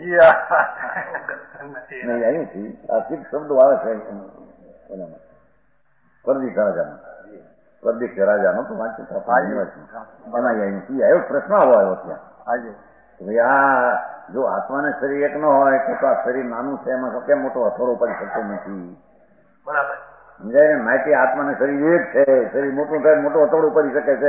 નહીં અહીંથી આ ચીપ શબ્દો આવે છે એનામાં પરદેશ રાજાનો પરદેશ રાજાનો તો વાંચી એમાં અહીંથી આવ્યો પ્રશ્ન આવો આવ્યો ત્યાં આજે ભાઈ આ જો આત્માને શરીર એક ન હોય તો આ શરીર નાનું છે એમાં કેમ મોટો હથોડો પડી શકતો નથી. બરાબર. સમજાય ને? માહિતી આત્માને શરીર એક છે શરીર મોટું થાય મોટો હથોડો પડી શકે છે.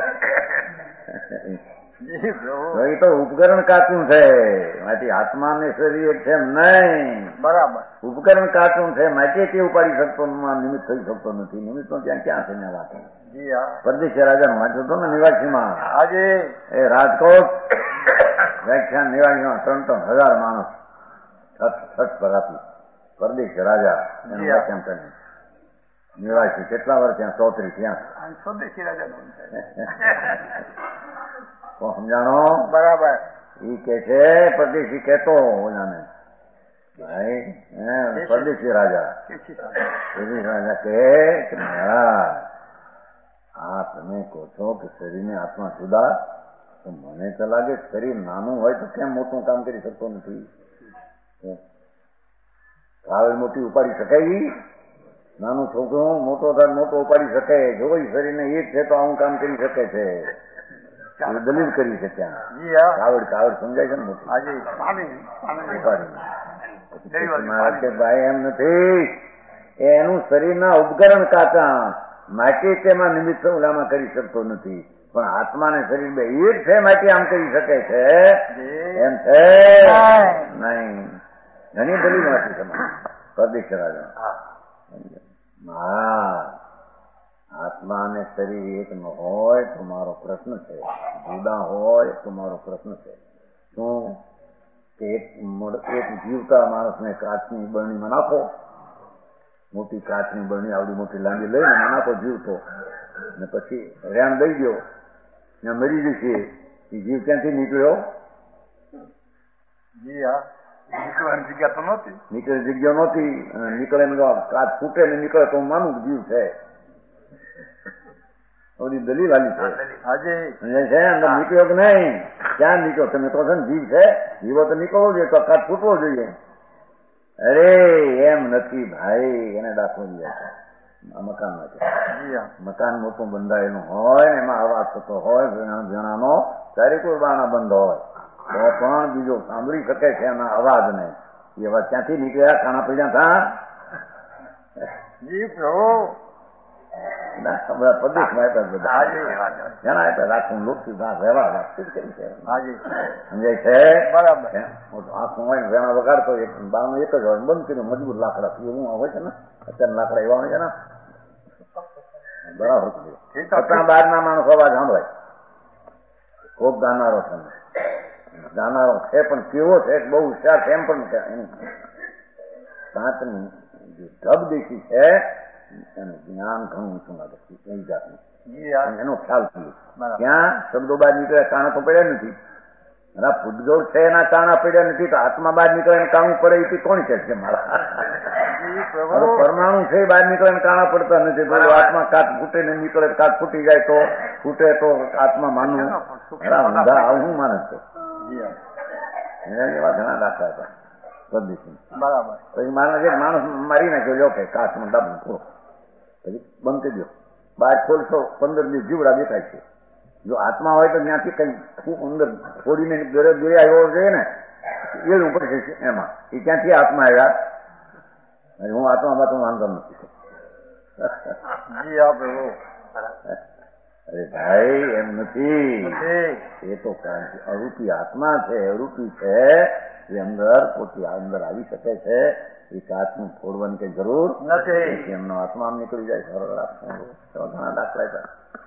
એ તો ઉપકરણ કાચું છે. માહિતી આત્માને શરીર એક છે એમ નહીં. બરાબર. ઉપકરણ કાચું છે માહિતી તે ઉપાડી શકતો નિમિત્ત થઈ શકતો નથી. નિમિત્ત નો ત્યાં ક્યાં છે ને વાત પરદેશ રાજાનું વાંચો હતો ને નિવાસીમાં આજે એ રાજકોટ વ્યાખ્યાન નિવાસીમાં ત્રણ ત્રણ હજાર માણસ છઠ છઠ પર આપી પરદેશ રાજા એનું વ્યાખ્યાન કરી નિવાસી કેટલા વર્ષ ત્યાં ચોત્રીસ ત્યાં સ્વદેશી રાજા સમજાણો? બરાબર. ઈ કે છે પરદેશી કેતો ઓલાને ભાઈ પરદેશી રાજા પરદેશી રાજા કે હા તમે કહો છો કે શરીરને આત્મા જુદા તો મને તો લાગે શરીર નાનું હોય તો કેમ મોટું કામ કરી શકતો નથી? કાવડ મોટી ઉપાડી શકાય નાનું છોકરું મોટો થાય મોટો ઉપાડી શકે, જોઈ શરીરને એક છે તો આવું કામ કરી શકે છે, દલીલ કરી છે ત્યાં કાવડ કાવડ સમજાય છે ને મોટી મહારાજ કે ભાઈ એમ નથી, એનું શરીરના ઉપકરણ કાચા માટે તેમાં નિમિત્ત ઓલામાં કરી શકતો નથી, પણ આત્મા ને શરીર બે એક છે માટે આમ કરી શકે છે એમ છે નહીં. ઘણી દલીલ વાંચી તમે પ્રદેશ રાજા. હા, આત્મા અને શરીર એક ન હોય તો મારો પ્રશ્ન છે, જુદા હોય તો મારો પ્રશ્ન છે. શું કે એક એક જીવતા માણસને કાચની બરણીમાં નાખો, મોટી કાચની બરણી આવડી મોટી લાંબી લઈને નાખો જીવતો, ને પછી રેણ દઈ દો, ત્યાં મરી જશે, એ જીવ ક્યાંથી નીકળ્યો? નીકળવાની જગ્યા તો નહોતી, નીકળે જગ્યા નહોતી, નીકળે કાચ ફૂટે ને નીકળે તો હું માનું જીવ છે. બધી દલીલ વાલી છે છે અંદર નીકળ્યો કે નહીં? ક્યાં નીકળ્યો? તમે તો છે ને જીવ છે, જીવો તો નીકળવો જોઈએ, તો કાચ ફૂટવો જોઈએ. અરે એમ નથી ભાઈ, એને દાખલો દીધા છે મકાનમાં છે. મકાન મોટું બંધાયેલું હોય ને એમાં અવાજ થતો હોય, જણાનો ચારે કોઈ બાણા બંધ હોય તો પણ બીજો સાંભળી શકે છે એના અવાજ ને. એ અવાજ ક્યાંથી નીકળ્યા? ખાણા પીડ્યા થા પ્રદેશમાં બધા એના એટલે રાખવું લોકથી વ્યવહાર વાતચીત કરી છે, સમજાય છે બરાબર. આખું હોય વેણા વગાડતો બારણું એક જ હોય, બંધ કર્યું મજબૂત લાકડા એવું હોય છે ને, અત્યારે લાકડા એવા હોય છે ને બરાબર. અત્યારે બહાર ના માણસો અવાજ સાંભળાય, ખૂબ ગાનારો છે, ગાનારો છે પણ કેવો છે, બહુ હોશિયાર છે એમ પણ એનું કાંચની જે ઢબ દેખી છે એનું જ્ઞાન ઘણું ઊંચું લાગે છે એ જાતનું, એનો ખ્યાલ થયો. ક્યાં શબ્દો બહાર નીકળે કાણા તો પડ્યા નથી, મારા ફૂટગોળ છે એના કાણા પડ્યા નથી, તો આત્મા બહાર નીકળે એને કાણું પડે એ કોણ કે છે? મારા પરમાણુ છે બહાર નીકળે કાણા પડતા નથી, તો આત્મા કાચ ફૂટે ને નીકળે, કાચ ફૂટી જાય તો ફૂટે તો આત્મા માનવું ઊંધા આવું હું માને છે. એવા ઘણા દાખલા હતા પ્રદેશી બરાબર. પછી માણસ એક માણસ મારી નાખ્યો, લો કે કાચમાં ડાબું થોડો પછી બંધ કરી દો, બહાર ખોલશો પંદર દિવસ જીવડા દેખાય છે. જો આત્મા હોય તો ત્યાંથી કઈ ખૂબ અંદર છોડીને ઘરે ઘરે આવ્યો છે ને એ ઉપર છે એમાં, એ ક્યાંથી આત્મા આવ્યા? હું આત્મા બાત માનતો નથી. અરે ભાઈ એમ નથી, એ તો અરૂપી આત્મા છે, અરૂપી છે, એ અંદર પોતે અંદર આવી શકે છે. એ કાચનું ફોડવાની કઈ જરૂર નથી, એમનો આત્મા આમ નીકળી જાય. સરળ ઘણા દાખલા હતા,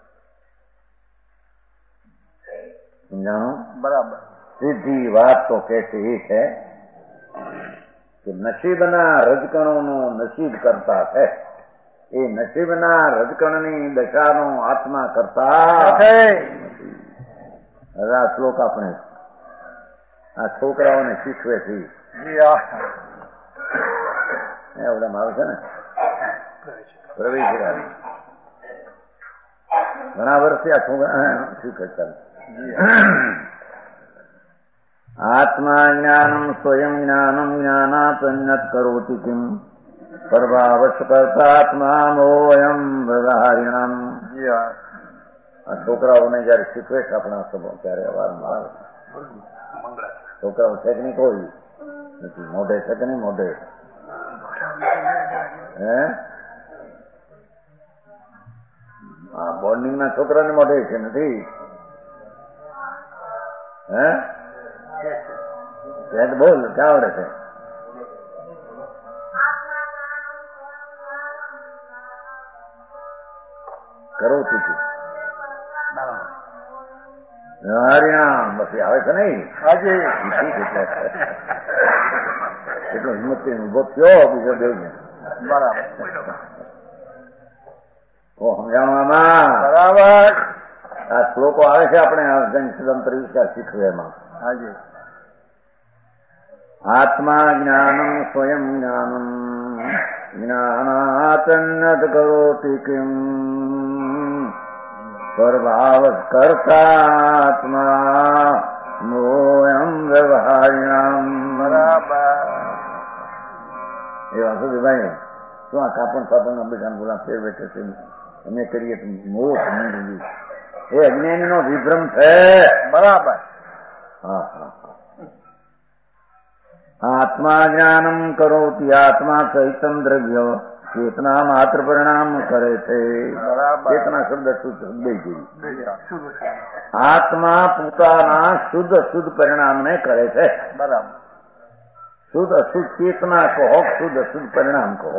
સમજાણું બરાબર. સીધી વાત તો કે છે એ છે કે નસીબના રજકણોનો નસીબ કરતા છે, એ નસીબના રજકણની દશાનો આત્મા કરતા. હવે આ શ્લોક આપણે આ છોકરાઓને શીખવે છે, એવડે મારું છે ને પ્રવેશ ઘણા વર્ષથી આ છોકરા શીખે છે. આત્મા જ્ઞાનમ સ્વયં જ્ઞાનમ જ્ઞાનાપન્નત કરોતિ કિમ પ્રભાવશ કર્તાત્માનોયમ વ્યવહારિણામ. આ છોકરાઓને જયારે શીખવે છે આપણા સભો ત્યારે વારંવાર છોકરાઓ છે કે નહીં? કોઈ નથી. મોઢે છે કે નહીં? મોઢે હે હા બોર્ડિંગ ના છોકરાને મોઢે છે નથી? હે બોલ ક્યાં આવડે છે? કરો તું વ્યવહારિણામ પછી આવે છે નઈ? એટલો હિંમત ઉભો થયો બીજો દેવ ને બરાબર સમજાવવામાં બરાબર. આ શ્લોકો આવે છે આપણે જનસદંતર વિચાર શીખવે એમાં. હાજી. આત્મા જ્ઞાનમ સ્વયં જ્ઞાનમ જ્ઞાનાતન્નત કરોતિ કિમ સ્વભાવ કર્તાત્મા મોયમ વ્યવહારિણામ. બરાબર. એ વાસુદેવભાઈ શું આ કાપણ કાપણ બધા બોલા ફેર બેઠે છે અમે કરીએ તો મોહ મંડી એ અજ્ઞાની નો વિભ્રમ છે. બરાબર. હા હા હા. આત્મા જ્ઞાનમ કરોતિ આત્મા ચૈતન દ્રવ્ય ચેતના માત્ર પરિણામ કરે છે. ચેતના શબ્દ શુદ્ધ શબ્દ જેવી આત્મા પોતાના શુદ્ધ શુદ્ધ પરિણામને કરે છે. બરાબર. શુદ્ધ અશુદ્ધ ચેતના કહો, શુદ્ધ અશુદ્ધ પરિણામ કહો.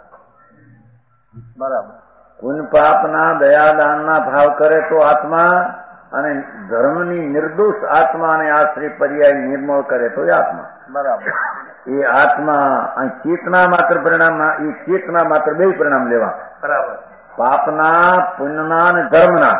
બરાબર. પુણ્ય પાપના દયાદાનના ભાવ કરે તો આત્મા, અને ધર્મની નિર્દોષ આત્માને આશ્રય પર્યાય નિર્મળ કરે તો આત્મા. બરાબર. એ આત્મા ચેતના માત્ર પરિણામ, એ ચેતના માત્ર બે પરિણામ લેવા. બરાબર. પાપના, પુણ્યના અને ધર્મના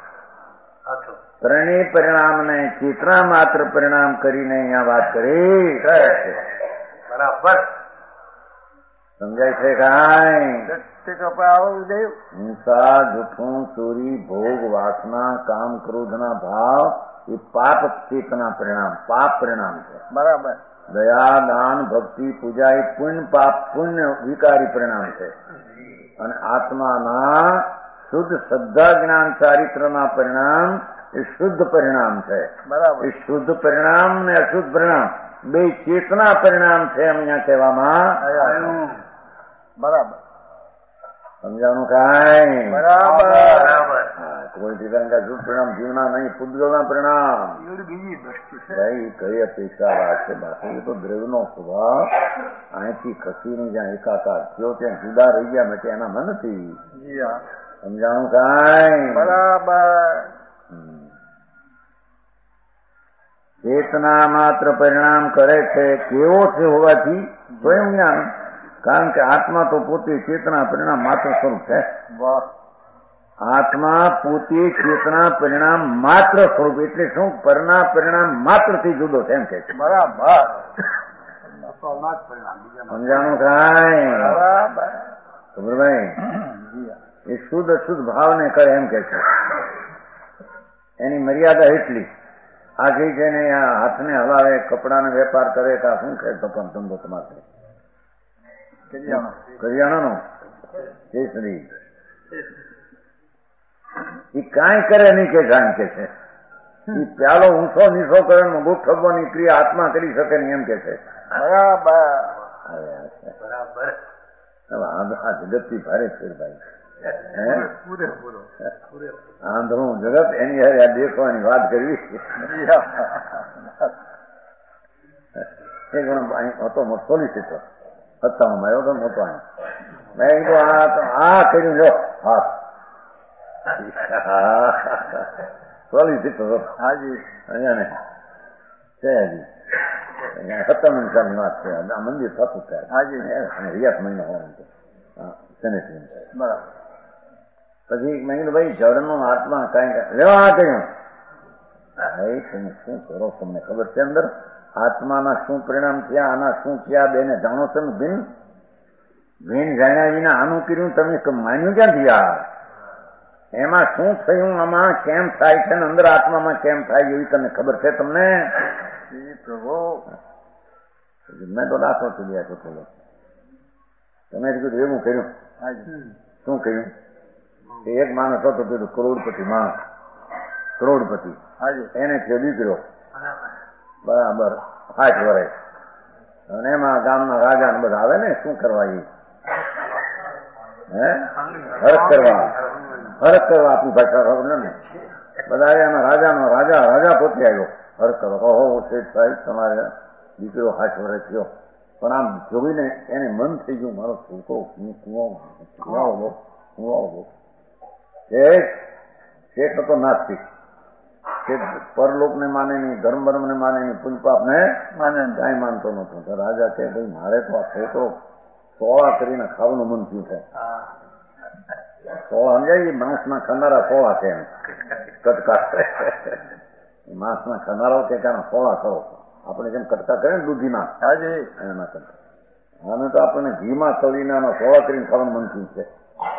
ત્રણેય પરિણામને ચેતના માત્ર પરિણામ કરીને અહીંયા વાત કરી. બરાબર. સમજાય છે કાંઈ? હિંસા, જૂઠું, ચોરી, ભોગ, વાસના, કામ, ક્રોધના ભાવ એ પાપ ચેતના પરિણામ, પાપ પરિણામ છે. બરાબર. દયા, દાન, ભક્તિ, પૂજા એ પુણ્ય પાપ પુણ્ય વિકારી પરિણામ છે. અને આત્માના શુદ્ધ શ્રદ્ધા, જ્ઞાન, ચારિત્રના પરિણામ એ શુદ્ધ પરિણામ છે. બરાબર. એ શુદ્ધ પરિણામ ને અશુદ્ધ પરિણામ બે ચેતના પરિણામ છે એમ અહીંયા કહેવામાં. બરાબર. સમજાણું કાંઈ? બરાબર. હા, કોઈ ઠેકાણ શુદ્ધ પરિણામ જીવના નહીં, પૂતગલના પરિણામ. બીજી દ્રષ્ટિ છે. ભાઈ કઈ અપેક્ષા વાત છે? બાકી એ તો દ્રવ્યનો સ્વભાવ અહીંથી ખસીને જ્યાં એકાકાર થયો ત્યાં જુદા રહી ગયા માટે એના મન નથી. સમજાણું કાંઈ? બરાબર. ચેતના માત્ર પરિણામ કરે છે. કેવો છે હોવાથી? સ્વયં જ્ઞાન. કારણ કે આત્મા તો પોતે ચેતના પરિણામ માત્ર સ્વરૂપ છે. આત્મા પોતે ચેતના પરિણામ માત્ર સ્વરૂપ, એટલે શું? પરના પરિણામ માત્ર થી જુદો છે એમ કે છે. બરાબર. સમજાણું કાંઈ? બરાબર. ખબરભાઈ એ શુદ્ધ અશુદ્ધ ભાવને કરે એમ કે છે. એની મર્યાદા એટલી આખી છે ને આ હાથને હલાવે, કપડાનો વેપાર કરે કે શું કહે તો પણ ધંધો તમારે કરિયાણાનો કેસરી એ કાંઈ કરે નહીં કે જાણ કે છે. એ પ્યાલો ઊંચો નીચો કરે ગુઠવવાની ક્રિયા આત્મા કરી શકે નહીં એમ કે છે. બરાબર. આ જગત થી ભારે ફેર ભાઈ. આંધળું જગત એની હારે દેખવાની વાત કરવી. એક હતો મોટો સોલિસિટર સત્તામાં આવ્યો હતો મોટો. મેં કીધું આ કર્યું જો હા સોલિસિટર હાજી અહીંયા ને છે હજી સત્તાવન સાલની વાત છે. આ મંદિર થતું ત્યારે હાજી રિયાત મહિનો હોવાનું સેનેટરી. બરાબર. પછી મેં કીધું ભાઈ જળનો આત્મા કાંઈ લેવા આ કહ્યું ભાઈ તમે શું કરો? તમને ખબર છે અંદર આત્માના શું પરિણામ થયા, આના શું થયા? બેને જાણો તમે ભીન ભીન જાણ્યા વિના આનું કર્યું તમે માન્યું ક્યાંથી? આ એમાં શું થયું, આમાં કેમ થાય છે ને અંદર આત્મામાં કેમ થાય એવી તમને ખબર છે તમને? પ્રભુ મેં તો દાખલો થઈ ગયા છો થોડો. તમે કીધું એવું કર્યું. શું કર્યું? એક માણસ હતો પેલું કરોડપતિ માણસ, કરોડપતિ. એને થયો દીકરો બરાબર આઠ વર્ષ. અને એમાં ગામના રાજા બધા આવે ને શું કરવા? એ હે હરક કરવા, હરક કરવા આપણી ભાષા ખબર ને બધા એના રાજાનો રાજા રાજા પોતે આવ્યો હરક કરવા. ઓહો શેઠ સાહેબ તમારે દીકરો આઠ વર્ષ થયો. પણ આમ જોઈને એને મન થઈ ગયું મારો છોકરો હું કુવાઓ કુવાઓ શેઠ હતો નાસ્તિક. શેઠ પરલોકને માને નહીં, ધર્મ ધર્મને માને નહીં, પુંજપાપને માને કાંઈ માનતો નતો. રાજા કે ભાઈ મારે તો આ છોકરો સોળા કરીને ખાવાનું મન થયું છે. સોળા સમજાય? માંસના ખાનારા સોળા છે એમ કટકા. માંસના ખાનારાઓ કે કારણ સોળા કરો આપણે જેમ કટકા કરે ને દૂધીના એના કરતા. આને તો આપણને ઘીમાં તળીને આના સોળા કરીને ખાવાનું મન થયું છે.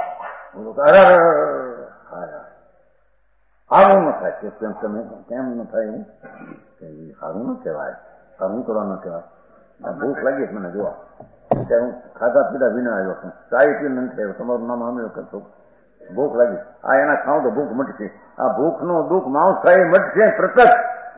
આવું ન થાય કે કેમ તમે કેમ ન થાય? સારું ન કહેવાય, સારું કરવા ન કહેવાય. ભૂખ લાગી મને જોવા કે હું ખાધા પીધા વિના આવ્યો છું, ચાય પીને નથી આવ્યો, તમારું નામ સાંભળ્યું કરતો ભૂખ લાગી, આ એના ખાવ તો ભૂખ મટશે. આ ભૂખ નું દુઃખ માઉસ ખાઈ મટશે પ્રત્યક્ષ.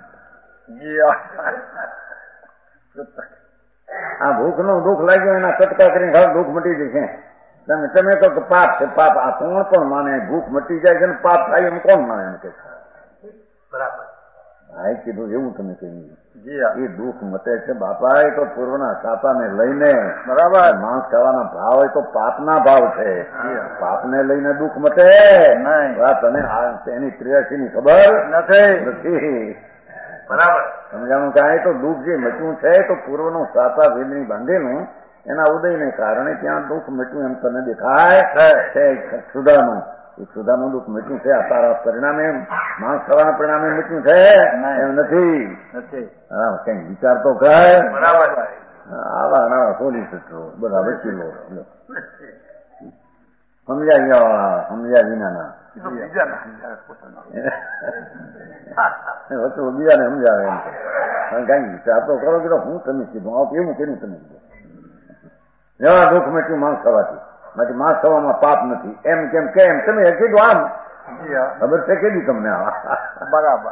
આ ભૂખ નું દુઃખ લાગ્યું એના કટકા કરીને ખાવ દુઃખ મટી જશે. તમે તમે તો પાપ છે, પાપ આ કોણ પણ માને? ભૂખ મટી જાય છે ને પાપ થાય એમ કોણ માને? એમ કે બરાબર હા કીધું એવું તમે કહ્યું. એ દુઃખ મટે છે બાપા, એ તો પૂર્વના સાપાને લઈને બરાબર માંસ ખાવાના ભાવ હોય તો પાપના ભાવ છે, પાપને લઈને દુઃખ મટે તને એની ત્રિયાસી ની ખબર નથી. બરાબર સમજાણું કે આ તો દુઃખ જે મચ્યું છે તો પૂર્વનું સાપા વેદની બાંધેલું એના ઉદયને કારણે ત્યાં દુઃખ મટ્યું એમ તને દેખાય છે. સુધાનું એ સુધાનું દુઃખ મટ્યું છે, આ તારા પરિણામે માંસ ખાવાના પરિણામે મટ્યું છે એમ નથી. હા કઈ વિચાર તો કર. બરાબર આવા નવા પોલીસ બધા વકીલો સમજ્યા ગયા, સમજ્યા વિનાના વસ્તુ બીજાને સમજાવે એમ કઈ વિચાર તો કરો કે હું તમે કીધું આવું કેવું કેવું તમે કીધું. એવા દુઃખ મટ્યું માંસ ખાવાથી, બાકી માંસ ખાવામાં પાપ નથી એમ કેમ કેમ તમે કીધું આમ ખબર છે કીધી તમને બરાબર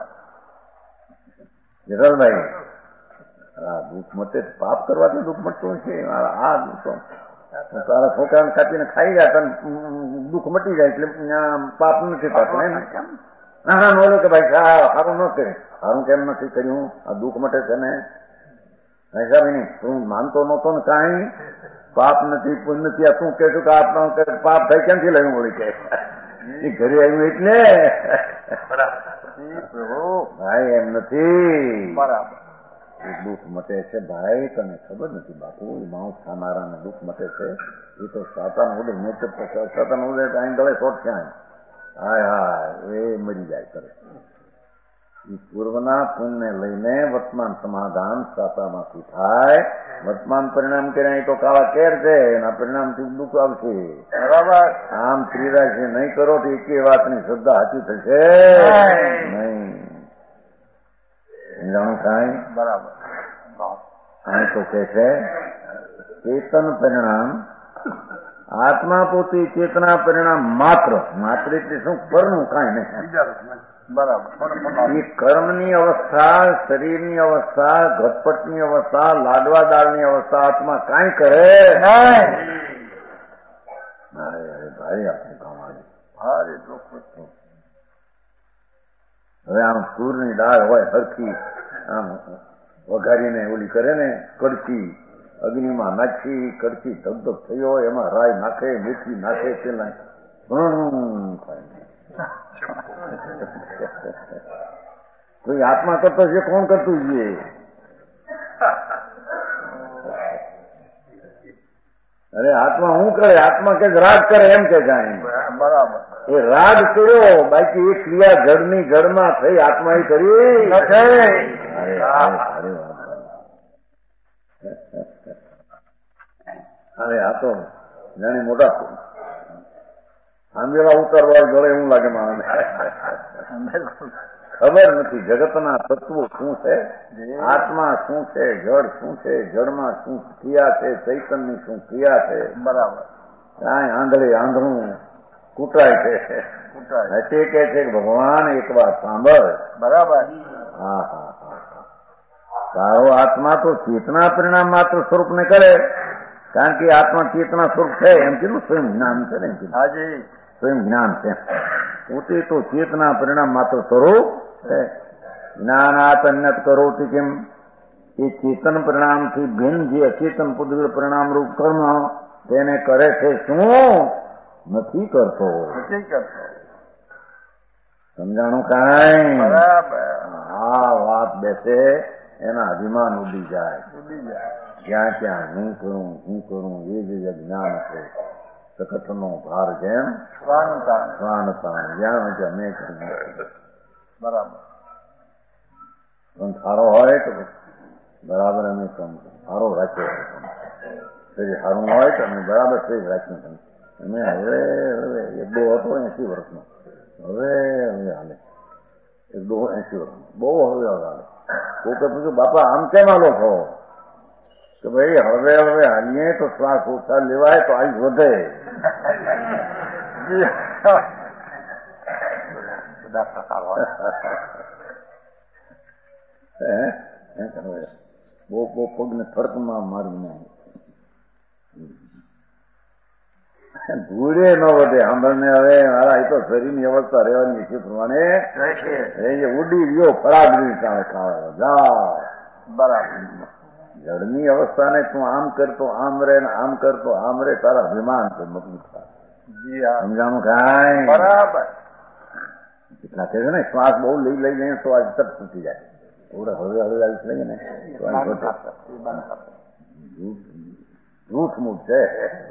જગલભાઈ. આ દુઃખ મટે પાપ કરવાથી દુઃખ મટતું છે. આ દુઃખ તારા છોકરાને કાપીને ખાઈ ગયા તને દુઃખ મટી જાય એટલે પાપ નથી થતું એમ. ના ના બોલો કે ભાઈ સારું ન કરે, સારું કેમ નથી કર્યું? આ દુઃખ મટે છે ને નહીં તું માનતો નતો ને કાંઈ પાપ નથી પુણ્ય નથી. આ તું કે છું કે આપણો પાપ થાય ક્યાંથી લાવ્યું વળી કે એ ઘરે આવ્યું એટલે ભાઈ એમ નથી. બરાબર દુઃખ મટે છે ભાઈ, તને ખબર નથી બાપુ. એ માઉસ ખાનારાને દુઃખ મટે છે એ તો સાતાનો ઉદય નેચર સાતાનો ઉદય અહીં ગળે શોટ ક્યાં હાય હાય એ મરી જાય કરે. એ પૂર્વના પુણ્યને લઈને વર્તમાન સમાધાન સાતામાંથી થાય. વર્તમાન પરિણામ કર્યા તો કાળા કેર છે, એના પરિણામથી દુઃખ આવશે. બરાબર આમ ત્રિરાશી નહીં કરો તો એક વાતની શ્રદ્ધા સાચી થશે નહીં. સમજાણું કાંઈ? બરાબર અહીં તો કે છે ચેતન પરિણામ આત્મા પોતે ચેતના પરિણામ માત્ર. માત્ર એટલે શું? પરનું કાંઈ નહીં. બરાબર એ કર્મની અવસ્થા, શરીરની અવસ્થા, ઘટપટની અવસ્થા, લાડવા દાળની અવસ્થા આત્મા કાંઈ કરે ભાઈ આપણે કામ ભારે દુઃખ. હવે આમ સૂરની દાળ હોય હરખી આમ વઘારીને ઓલી કરે ને કડછી અગ્નિમાં નાખી, કડછી ધગધગ થયો હોય એમાં રાય નાખે, મીઠી નાખે, પેલા કોઈ આત્મા કરતો છે કોણ કરતું છે? અરે આત્મા શું કરે? આત્મા કે રાગ કરે એમ કે જાય. બરાબર એ રાગ કર્યો, બાકી એ ક્રિયા જળની જળમાં થઈ આત્મા એ કરી. અરે આ તો જાણી મોટા આંબેલા ઉતારવા ગળે એવું લાગે માણસ. ખબર નથી જગતના તત્વો શું છે, આત્મા શું છે, જળ શું છે, જળમાં શું ક્રિયા છે, ચૈતન્યની શું ક્રિયા છે. બરાબર કાંઈ આંધળે આંધળું કૂટાય છે. હશે કે છે ભગવાન એક વાત સાંભળ. બરાબર હા હા હા તારો આત્મા તો ચેતના પરિણામ માત્ર સ્વરૂપ ને કરે, કારણ કે આત્મા ચેતના સ્વરૂપ છે એમ કીધું. સ્વયં જ્ઞાન છે ને હાજી સ્વયં જ્ઞાન છે. પોતે તો ચેતના પરિણામ માત્ર સ્વરૂપ છે. જ્ઞાનાત અન્યત કરોતિ કેમ? એ ચેતન પરિણામથી ભિન્ન જે અચેતન પુદ્ગલ પરિણામ રૂપ કર્મ તેને કરે છે શું? નથી કરતો. સમજાણું કાંઈ? આ વાત બેસે એના અભિમાન ઉડી જાય. ક્યાં ક્યાં હું કરું હું કરું એ જ જ્ઞાન છે. સકટનો ભાર જેમ સ્વાનતા જ્યાં છે અમે કર્યું. બરાબર પણ સારો હોય તો બરાબર અમે સારો રાખ્યો. શરીર સારું હોય તો અમે બરાબર શરીર રાખ્યું. અમે હવે હવે એક દો હતો એસી વર્ષનો, હવે હવે હાલે એક દો એસી વર્ષનો બહુ હવે હવે હાલે. કોઈ પૂછ્યું બાપા આમ કેમ હાલો છો? કે ભાઈ હવે હવે હાલીએ તો શ્વાસ ઓછા લેવાય તો આયુષ વધે. બધા પ્રકાર હોય. બહુ બહુ પગને ફર્કમાં મારી ધૂળે ન વધે. સાંભળને હવે મારા એ તો શરીરની અવસ્થા રહેવાની છે પ્રમાણે ઉડી ગયો ફળાદરી ચાલે ખાવા જા બરાબર. જળની અવસ્થાને તું આમ કરતો આમ રે ને આમ કરતો આમ રે તારા અભિમાન છે મજબૂત થાય. સમજાણું કાંઈ બરાબર. કેટલા કહે છે ને શ્વાસ બહુ લઈ લઈ લઈને તો આજ તક તૂટી જાય. થોડે હળવે હળવે આવીશ લઈએ ને જૂઠ મૂઠ છે.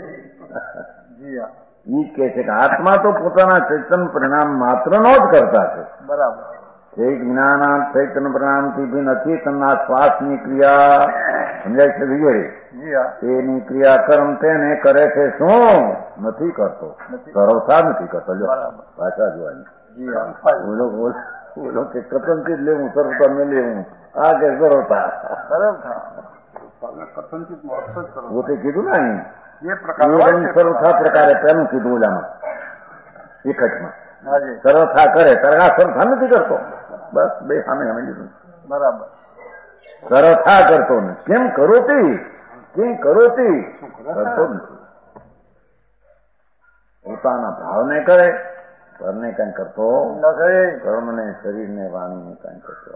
ઈ કે છે કે આત્મા તો પોતાના ચૈતન્ય પરિણામ માત્ર નો જ કરતા છે. બરાબર. જે જ્ઞાન ચૈતન્ય પરિણામથી ભી નથી તમના શ્વાસની ક્રિયા સમજાય છે વગેરે એની ક્રિયા કર્મ તેને કરે છે શું નથી કરતો. સરળતા નથી કરતો. જો ભાષા જોવાની બોલો બોલ બોલો કે કથનથી જ લેવું સરળતા મેં લેવું આ કે સરળતા પોતે કીધું ને અહીં સરળતા પ્રકારે પેલું કીધું ઓલામાં એકટમાં સરળતા કરે તરગા સરળતા નથી કરતો. બસ બે સામે સામે લીધું બરાબર. સરળતા કરતો ને કેમ કરો તે કેમ કરો તે કરતો નથી. પોતાના ભાવને કરે ઘરને કઈ કરતો કર્મને શરીરને વાણીને કઈ કરતો.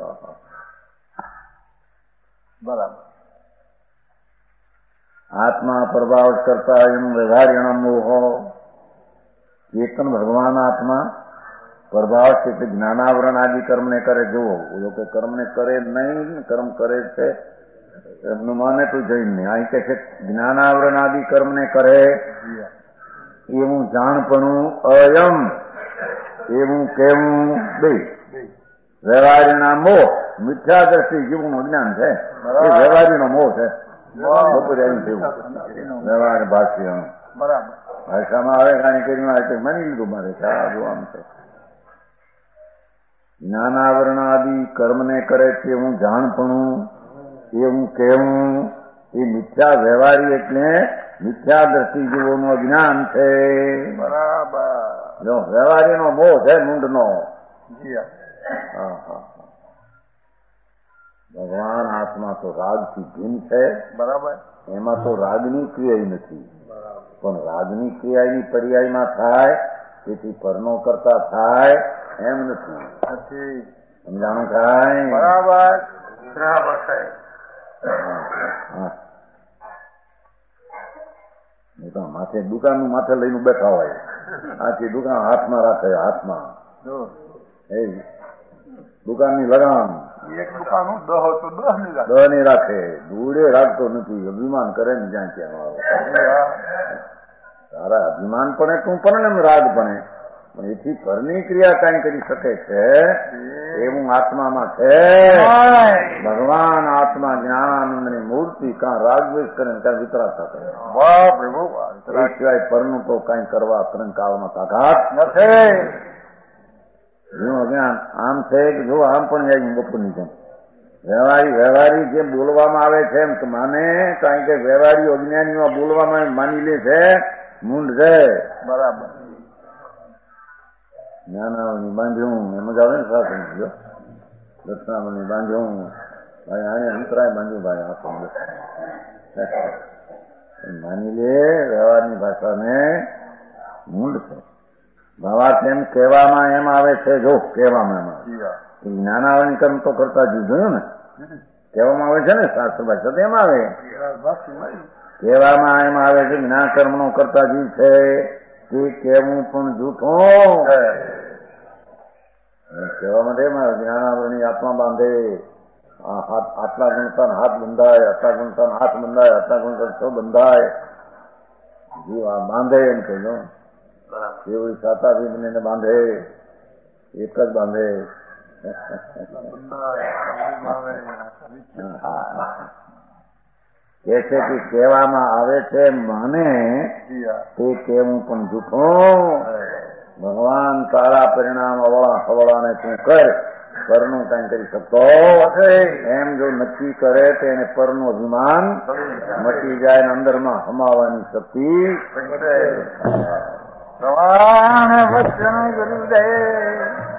બરાબર. આત્મા પ્રભાવ કરતા એનું વ્યવહાર મોહો ચેતન ભગવાન આત્મા પ્રભાવ છે એટલે જ્ઞાનાવરણ આદિ કર્મને કરે. જુઓ લોકો કર્મને કરે નહીં કર્મ કરે છે એમનું માને તો જઈને અહીં કે છે જ્ઞાનાવરણ આદિ કર્મને કરે એવું જાણપણું અયમ એવું કેવું બે વ્યવહારીના મોહ મિથ્યા દ્રષ્ટિ જેવું અજ્ઞાન છે એ વ્યવહારીનો મોહ છે. બપોરે આવ્યું થયું વ્યવહાર ભાષ્ય બરાબર ભાષામાં આવે કાણી કરી માની લીધું મારે આ જોવાનું છે. જ્ઞાનાવરણ આદિ કર્મને કરે છે હું જાણપણું એવું કેવું એ મિથ્યા વ્યવહારી એટલે મિથ્યા દ્રષ્ટિ જેવોનું અજ્ઞાન છે. બરાબર. જો વ્યવહારીનો મોહ છે મૂંઢનો. ભગવાન આત્મા તો રાગથી ભિન્ન છે. બરાબર. એમાં તો રાગની ક્રિયા નથી પણ રાગની ક્રિયા એની પર્યાયમાં થાય તેથી પરનો કરતા થાય એમ નથી. સમજાણું થાય બરાબર. બરાબર સાહેબ. માથે દુકાનનું માથે લઈને બેઠા હોય આખી દુકાન હાથમાં રાખે હાથમાં એ દુકાનની લગામ એક દુકાન દહ તો દહ ની રાખે ધૂળે રાખતો નથી. અભિમાન કરે ને જ્યાં ત્યાં તારા અભિમાન પણ તું પણ એમ રાગ પણ પણ એથી પરની ક્રિયા કઈ કરી શકે છે એવું આત્મામાં છે. ભગવાન આત્મા જ્ઞાનાનંદની મૂર્તિ કાં રાગદ્વેષ કરે કાં વિતરાગતા કરે. એ સિવાય પરનું તો કઈ કરવા કરંકાળમાં તાકાત નથી. હું અજ્ઞાન આમ છે કે જો આમ પણ જાય બપોરની જેમ વ્યવહારી વ્યવહારી જે બોલવામાં આવે છે એમ તો માને કારણ કે વ્યવહારી અજ્ઞાનીમાં બોલવામાં માની લે છે મૂંઢ છે. બરાબર. જ્ઞાનાવની બાંધ્યું એમ જ આવે ને સાથે જો દક્ષિણાવની બાંધ્યું ભાઈ આને અંતરાય બાંધ્યું ભાઈ આપો માની લે વ્યવહારની ભાષાને મૂંઢ છે. ભાવાર્થ એમ કહેવામાં એમ આવે છે જો કહેવામાં એમ આવે જ્ઞાનાવરણ કર્મ તો કરતા જ જોયું ને કહેવામાં આવે છે ને શાસ્ત્ર ભાષા તો એમ આવે કહેવામાં એમ આવે છે જ્ઞાન કર્મ નો કરતા જીવ છે તે કહેવું પણ જૂઠું કહેવા માટે એમ આવે જ્ઞાનાવરણી આત્મા બાંધે આટલા ગુણતા હાથ બંધાય આટલા ગુણતા હાથ બંધાય આટલા ગુણતા છ બંધાય જીવ આ બાંધે એમ કહેજો કેવડી સાતા બીજને બાંધે એક જ બાંધે. કે છે કે કહેવામાં આવે છે મને તે કહેવું પણ જૂઠું. ભગવાન તારા પરિણામ અવળા હવળાને તું કર પરનું કાંઈ કરી શકતો એમ જો નક્કી કરે તો એને પરનું અભિમાન મટી જાય ને અંદરમાં હમાવાની શક્તિ ભગવાન વચન ગુરુદેવ